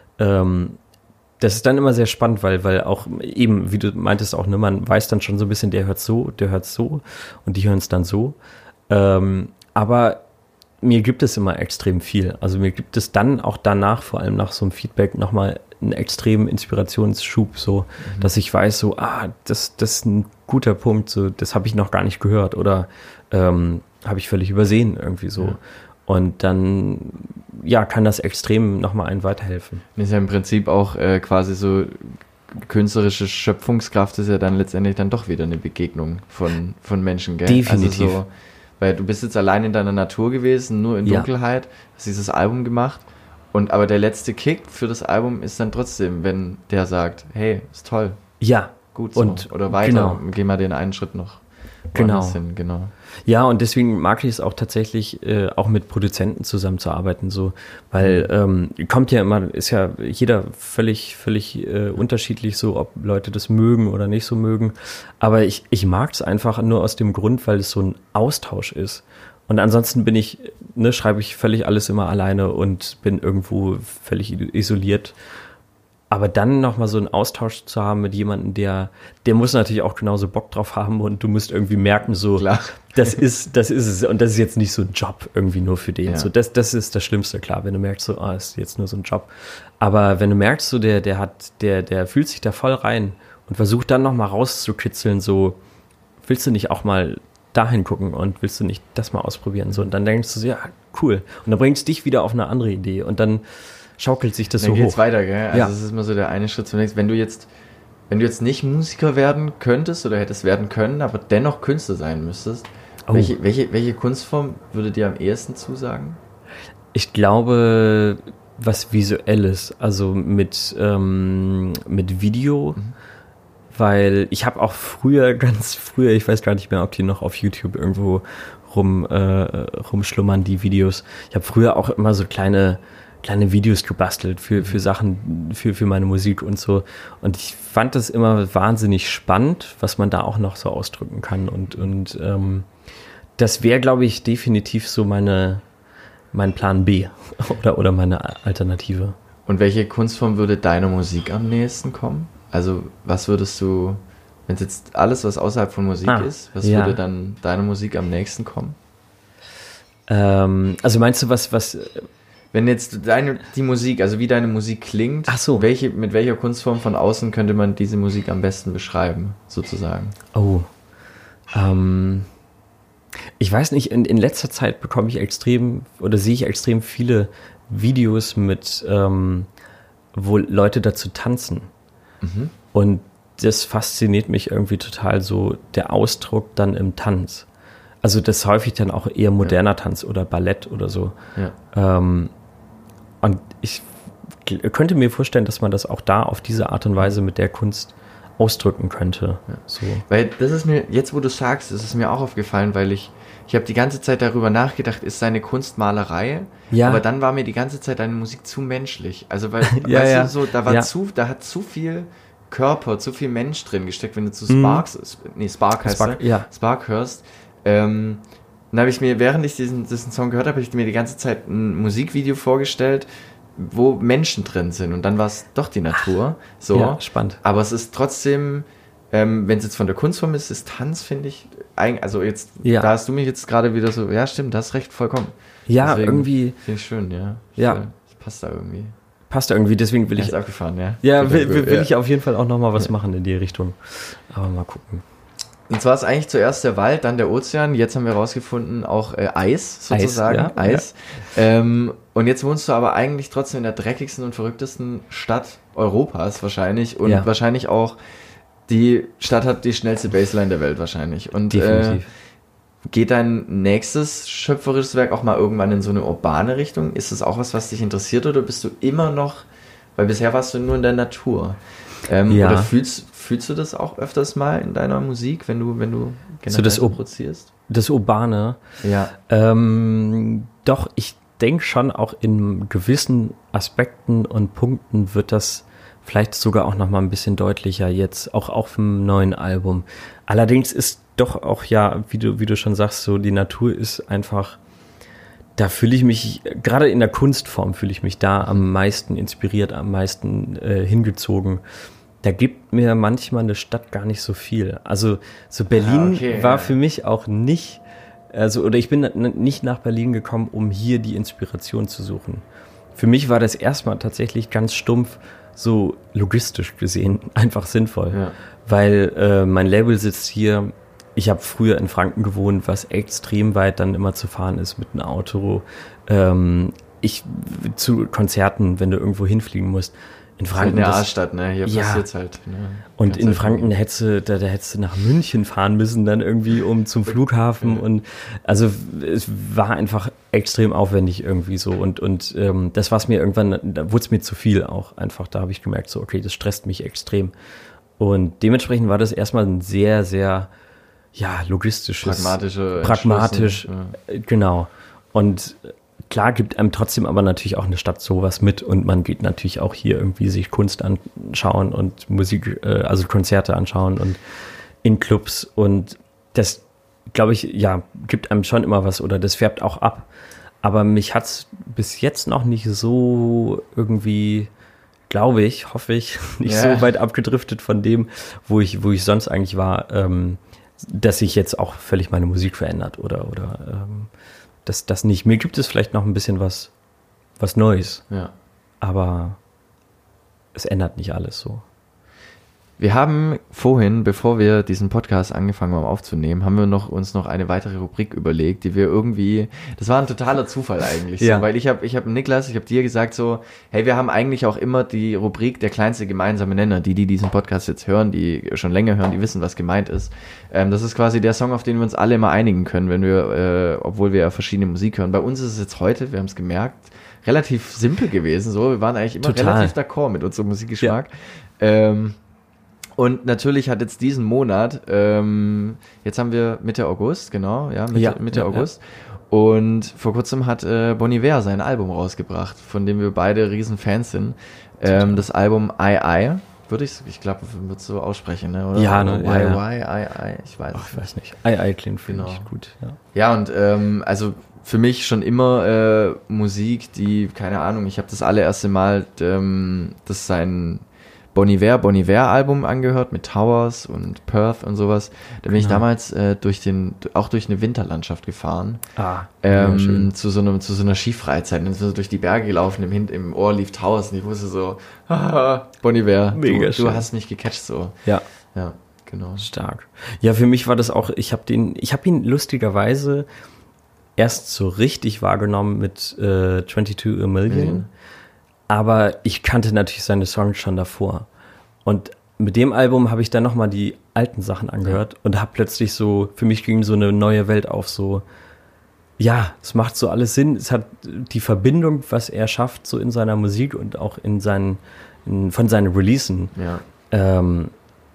ähm, das ist dann immer sehr spannend, weil, weil auch eben, wie du meintest auch, ne, man weiß dann schon so ein bisschen, der hört so, der hört so und die hören es dann so. Ähm, aber mir gibt es immer extrem viel. Also mir gibt es dann auch danach, vor allem nach so einem Feedback, nochmal einen extremen Inspirationsschub, so, mhm. dass ich weiß, so, ah, das, das ist ein guter Punkt, so, das habe ich noch gar nicht gehört oder ähm, habe ich völlig übersehen, irgendwie so. Ja. Und dann, ja, kann das extrem nochmal einen weiterhelfen. Das ist ja im Prinzip auch äh, quasi so, künstlerische Schöpfungskraft ist ja dann letztendlich dann doch wieder eine Begegnung von, von Menschen, gell? Definitiv. Also so, weil du bist jetzt allein in deiner Natur gewesen, nur in Ja. Dunkelheit, hast dieses Album gemacht. Und aber der letzte Kick für das Album ist dann trotzdem, wenn der sagt, hey, ist toll, Ja. gut so. Und Oder weiter, genau. geh mal den einen Schritt noch Genau. woanders hin. Genau. Ja, und deswegen mag ich es auch tatsächlich, äh, auch mit Produzenten zusammenzuarbeiten, so, weil ähm, kommt ja immer, ist ja jeder völlig, völlig äh, unterschiedlich, so, ob Leute das mögen oder nicht so mögen. Aber ich, ich mag es einfach nur aus dem Grund, weil es so ein Austausch ist. Und ansonsten bin ich, ne, schreibe ich völlig alles immer alleine und bin irgendwo völlig isoliert. Aber dann nochmal so einen Austausch zu haben mit jemandem, der, der muss natürlich auch genauso Bock drauf haben und du musst irgendwie merken, so, Klar. das ist, das ist es und das ist jetzt nicht so ein Job irgendwie nur für den. Ja. So, das, das ist das Schlimmste, klar, wenn du merkst, so, ah, ist jetzt nur so ein Job. Aber wenn du merkst, so, der, der hat, der, der fühlt sich da voll rein und versucht dann nochmal rauszukitzeln, so, willst du nicht auch mal dahin gucken und willst du nicht das mal ausprobieren? So, und dann denkst du so, ja, cool. Und dann bringst du dich wieder auf eine andere Idee und dann schaukelt sich das Dann so geht's hoch. weiter, gell? Also Ja. das ist immer so der eine Schritt zum nächsten. Wenn du jetzt, wenn du jetzt nicht Musiker werden könntest oder hättest werden können, aber dennoch Künstler sein müsstest, Oh. welche, welche, welche Kunstform würde dir am ehesten zusagen? Ich glaube, was Visuelles, also mit, ähm, mit Video, Mhm. weil ich habe auch früher, ganz früher, ich weiß gar nicht mehr, ob die noch auf YouTube irgendwo rum, äh, rumschlummern, die Videos. Ich habe früher auch immer so kleine kleine Videos gebastelt für, für Sachen, für, für meine Musik und so. Und ich fand das immer wahnsinnig spannend, was man da auch noch so ausdrücken kann. Und, und ähm, das wäre, glaube ich, definitiv so meine, mein Plan B oder, oder meine Alternative. Und welche Kunstform würde deiner Musik am nächsten kommen? Also was würdest du, wenn es jetzt alles, was außerhalb von Musik Ah, ist, was ja. würde dann deiner Musik am nächsten kommen? Ähm, also meinst du, was, was Wenn jetzt deine, die Musik, also wie deine Musik klingt, Ach so. welche, mit welcher Kunstform von außen könnte man diese Musik am besten beschreiben, sozusagen? Oh. Ähm, ich weiß nicht, in, in letzter Zeit bekomme ich extrem oder sehe ich extrem viele Videos mit, ähm, wo Leute dazu tanzen. Mhm. Und das fasziniert mich irgendwie total, so der Ausdruck dann im Tanz. Also das ist häufig dann auch eher moderner Tanz oder Ballett oder so. Ja. Ähm, und ich g- könnte mir vorstellen, dass man das auch da auf diese Art und Weise mit der Kunst ausdrücken könnte. So. Weil das ist mir, jetzt wo du sagst, ist es mir auch aufgefallen, weil ich, ich habe die ganze Zeit darüber nachgedacht, ist seine Kunst Malerei? Ja. Aber dann war mir die ganze Zeit deine Musik zu menschlich. Also weil, Ja, weißt ja. du, so, da war Ja. zu, da hat zu viel Körper, zu viel Mensch drin gesteckt, wenn du zu Sparks, nee, Spark heißt Spark, er, ja. Spark hörst. Ähm, dann habe ich mir, während ich diesen, diesen Song gehört habe, habe ich mir die ganze Zeit ein Musikvideo vorgestellt, wo Menschen drin sind. Und dann war es doch die Natur. So. Ja, spannend. Aber es ist trotzdem, ähm, wenn es jetzt von der Kunstform ist, ist Tanz, finde ich, eig- also jetzt, Ja. da hast du mich jetzt gerade wieder so, ja stimmt, das hast recht, vollkommen. Ja, Deswegen irgendwie Finde ich schön, ja. Ja. Voll. Das passt da irgendwie. passt irgendwie, deswegen will Ist ich, abgefahren, ja. ja, Gut, will, gut, will, will ja. ich auf jeden Fall auch nochmal was machen in die Richtung. Aber mal gucken. Und zwar ist eigentlich zuerst der Wald, dann der Ozean. Jetzt haben wir rausgefunden, auch äh, Eis sozusagen. ja, Eis. Ähm, und jetzt wohnst du aber eigentlich trotzdem in der dreckigsten und verrücktesten Stadt Europas wahrscheinlich. Und Ja. wahrscheinlich auch, die Stadt hat die schnellste Baseline der Welt wahrscheinlich. Und Definitiv. Äh, geht dein nächstes schöpferisches Werk auch mal irgendwann in so eine urbane Richtung? Ist das auch was, was dich interessiert oder bist du immer noch, weil bisher warst du nur in der Natur. Ähm, Ja. Oder fühlst, fühlst du das auch öfters mal in deiner Musik, wenn du, wenn du So das Ur- produzierst? Das Urbane, Ja. ähm, doch, ich denke schon auch in gewissen Aspekten und Punkten wird das vielleicht sogar auch nochmal ein bisschen deutlicher jetzt, auch auf dem neuen Album. Allerdings ist doch auch ja, wie du, wie du schon sagst, so die Natur ist einfach, da fühle ich mich, gerade in der Kunstform fühle ich mich da am meisten inspiriert, am meisten äh, hingezogen. Da gibt mir manchmal eine Stadt gar nicht so viel. Also so Berlin Ah, okay, war ja. für mich auch nicht, also oder ich bin n- nicht nach Berlin gekommen, um hier die Inspiration zu suchen. Für mich war das erstmal tatsächlich ganz stumpf, so logistisch gesehen, einfach sinnvoll. Ja. Weil äh, mein Label sitzt hier, ich habe früher in Franken gewohnt, was extrem weit dann immer zu fahren ist mit einem Auto. Ähm, ich zu Konzerten, wenn du irgendwo hinfliegen musst. In Franken. Halt eine A-Stadt, ne? Hier ja. passiert's halt. Ne? Und Ganz in halt Franken hättest du, da, da hättest du nach München fahren müssen, dann irgendwie um zum Flughafen. Ja. Und also es war einfach extrem aufwendig irgendwie so. Und, und ähm, das war es mir irgendwann, da wurde es mir zu viel auch einfach. Da habe ich gemerkt, so, okay, das stresst mich extrem. Und dementsprechend war das erstmal ein sehr, sehr, ja, logistisches. Pragmatische. Pragmatisch, ja. Genau. Und klar gibt einem trotzdem aber natürlich auch eine Stadt sowas mit und man geht natürlich auch hier irgendwie sich Kunst anschauen und Musik, äh, also Konzerte anschauen und in Clubs und das, glaube ich, ja, gibt einem schon immer was oder das färbt auch ab. Aber mich hat's bis jetzt noch nicht so irgendwie, glaube ich, hoffe ich, nicht Ja. so weit abgedriftet von dem, wo ich, wo ich sonst eigentlich war, ähm, dass sich jetzt auch völlig meine Musik verändert oder, oder ähm, Das, das nicht. Mir gibt es vielleicht noch ein bisschen was, was Neues, Ja. aber es ändert nicht alles so. Wir haben vorhin, bevor wir diesen Podcast angefangen haben aufzunehmen, haben wir noch, uns noch eine weitere Rubrik überlegt, die wir irgendwie, das war ein totaler Zufall eigentlich, so, Ja. weil ich habe ich hab Niklas, ich habe dir gesagt so, hey, wir haben eigentlich auch immer die Rubrik der kleinste gemeinsame Nenner, die, die diesen Podcast jetzt hören, die schon länger hören, die wissen, was gemeint ist. Ähm, das ist quasi der Song, auf den wir uns alle immer einigen können, wenn wir, äh, obwohl wir ja verschiedene Musik hören. Bei uns ist es jetzt heute, wir haben es gemerkt, relativ simpel gewesen, so, wir waren eigentlich immer Total. relativ d'accord mit unserem Musikgeschmack. Ja. Ähm, Und natürlich hat jetzt diesen Monat, ähm, jetzt haben wir Mitte August, genau, ja, Mitte, Ja, Mitte ja, August. Und vor kurzem hat äh, Bon Iver sein Album rausgebracht, von dem wir beide riesen Fans sind. Ähm, das Album I I, würde ich, ich glaube, wird so aussprechen, ne? Oder? Ja, ne, Y, ja, ja. Y, I, I, ich weiß Ach, es ich weiß nicht. Ei, Ei klingt finde Genau. ich gut. Ja. Ja, und ähm, also für mich schon immer äh, Musik, die, keine Ahnung, ich habe das allererste Mal ähm, das sein Bon Iver, Bon Iver Album angehört mit Towers und Perth und sowas. Da bin ich Genau. damals äh, durch den, auch durch eine Winterlandschaft gefahren. Ah, Ähm, ja, schön. zu so einem, zu so einer Skifreizeit. Und dann sind wir durch die Berge gelaufen, im, Hin im Ohr lief Towers und ich wusste so, haha, Bon Iver, Mega du, schön. du hast mich gecatcht so. Ja, Ja, genau. stark. Ja, für mich war das auch, ich habe den, ich habe ihn lustigerweise erst so richtig wahrgenommen mit äh, zweiundzwanzig a Million. Mhm. Aber ich kannte natürlich seine Songs schon davor. Und mit dem Album habe ich dann nochmal die alten Sachen angehört und habe plötzlich so, für mich ging so eine neue Welt auf, so, ja, es macht so alles Sinn. Es hat die Verbindung, was er schafft, so in seiner Musik und auch in seinen, in, von seinen Releasen, Ja. ähm,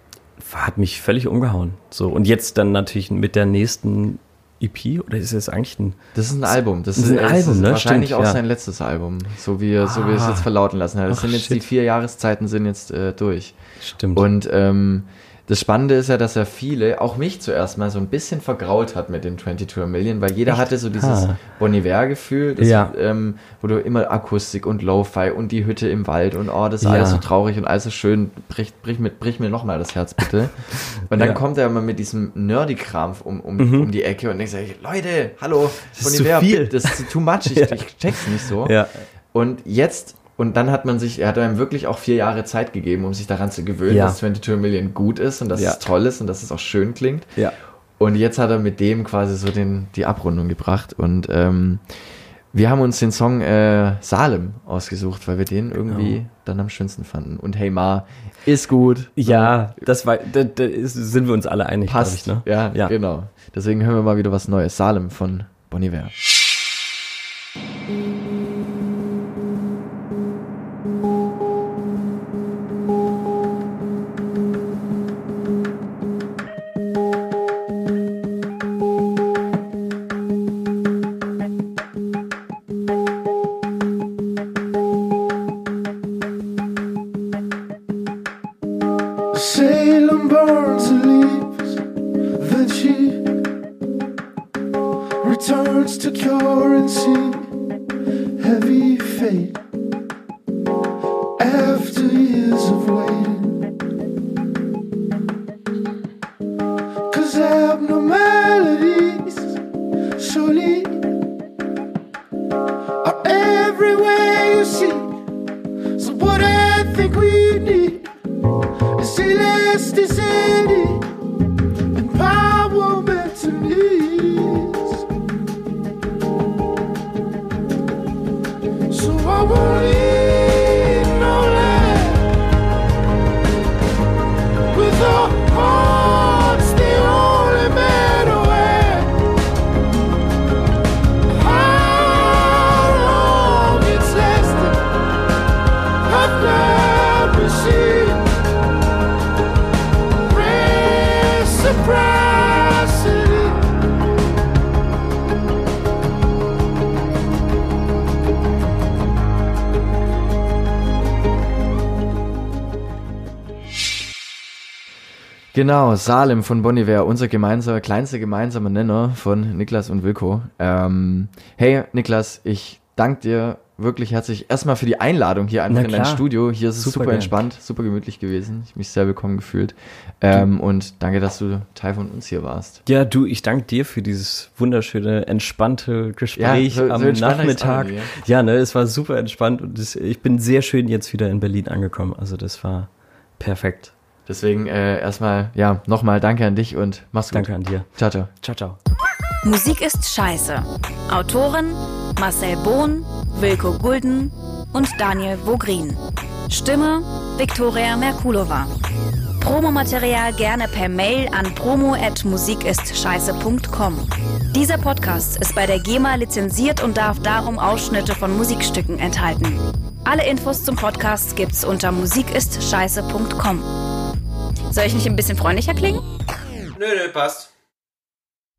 hat mich völlig umgehauen. So, und jetzt dann natürlich mit der nächsten E P, oder ist es eigentlich ein... Das ist ein Album. Das Das ist ein es Album, ist ne? wahrscheinlich Stimmt, auch ja. sein letztes Album, so wie, er- so wie er es Ah. jetzt verlauten lassen hat. Das Ach, sind jetzt shit. die vier Jahreszeiten sind jetzt äh, durch. Stimmt. Und ähm, das Spannende ist ja, dass er viele, auch mich zuerst mal so ein bisschen vergrault hat mit den zweiundzwanzig a Million, weil jeder Echt? hatte so dieses Ah. Bon Iver-Gefühl, das, Ja. ähm, wo du immer Akustik und Lo-Fi und die Hütte im Wald und oh, das ist Ja. alles so traurig und alles so schön, brich, brich, mir, brich mir nochmal das Herz bitte. Und dann Ja. kommt er immer mit diesem Nerdy-Kram um, um, Mhm. um die Ecke und denkt sich, Leute, hallo, Das Bon ist zu Iver, viel. das ist too much, ich, Ja. ich check's nicht so. ja. Und jetzt, und dann hat man sich, er hat einem wirklich auch vier Jahre Zeit gegeben, um sich daran zu gewöhnen, Ja. dass zweiundzwanzig a Million gut ist und dass Ja. es toll ist und dass es auch schön klingt. Ja. Und jetzt hat er mit dem quasi so den, die Abrundung gebracht. Und ähm, wir haben uns den Song äh, Salem ausgesucht, weil wir den irgendwie Genau. dann am schönsten fanden. Und Hey Ma ist gut. Ja, das war, da, da ist, sind wir uns alle einig, glaube Passt. ich, ne? Ja, Ja. genau. Deswegen hören wir mal wieder was Neues. Salem von Bon Iver. Salem burns and leaves, then she returns to currency, heavy fate. After years of waiting, 'cause abnormalities surely are everywhere you see. So what I think we need is elasticity and power reciprocity. Genau, Salem von Bon Iver, unser gemeinsamer, kleinster gemeinsamer Nenner von Niklas und Wilko. Ähm, hey Niklas, ich danke dir wirklich herzlich erstmal für die Einladung hier einfach Na in dein klar. Studio. Hier ist es Super super gern. entspannt, super gemütlich gewesen. Ich habe mich sehr willkommen gefühlt. Ähm, und danke, dass du Teil von uns hier warst. Ja, du, ich danke dir für dieses wunderschöne, entspannte Gespräch Ja, so- so am entspannt Nachmittag. heißt's auch, Ja, ne, es war super entspannt und das, ich bin sehr schön jetzt wieder in Berlin angekommen. Also das war perfekt. Deswegen äh, erstmal, ja, nochmal danke an dich und mach's gut. Danke an dir. Ciao, ciao. Ciao, ciao. Musik ist scheiße. Autoren Marcel Bohn, Wilko Gulden und Daniel Vogrin. Stimme Viktoria Merkulova. Promomaterial gerne per Mail an promo at musikistscheiße punkt com. Dieser Podcast ist bei der GEMA lizenziert und darf darum Ausschnitte von Musikstücken enthalten. Alle Infos zum Podcast gibt's unter musikistscheiße punkt com. Soll ich nicht ein bisschen freundlicher klingen? Nö, nö, passt.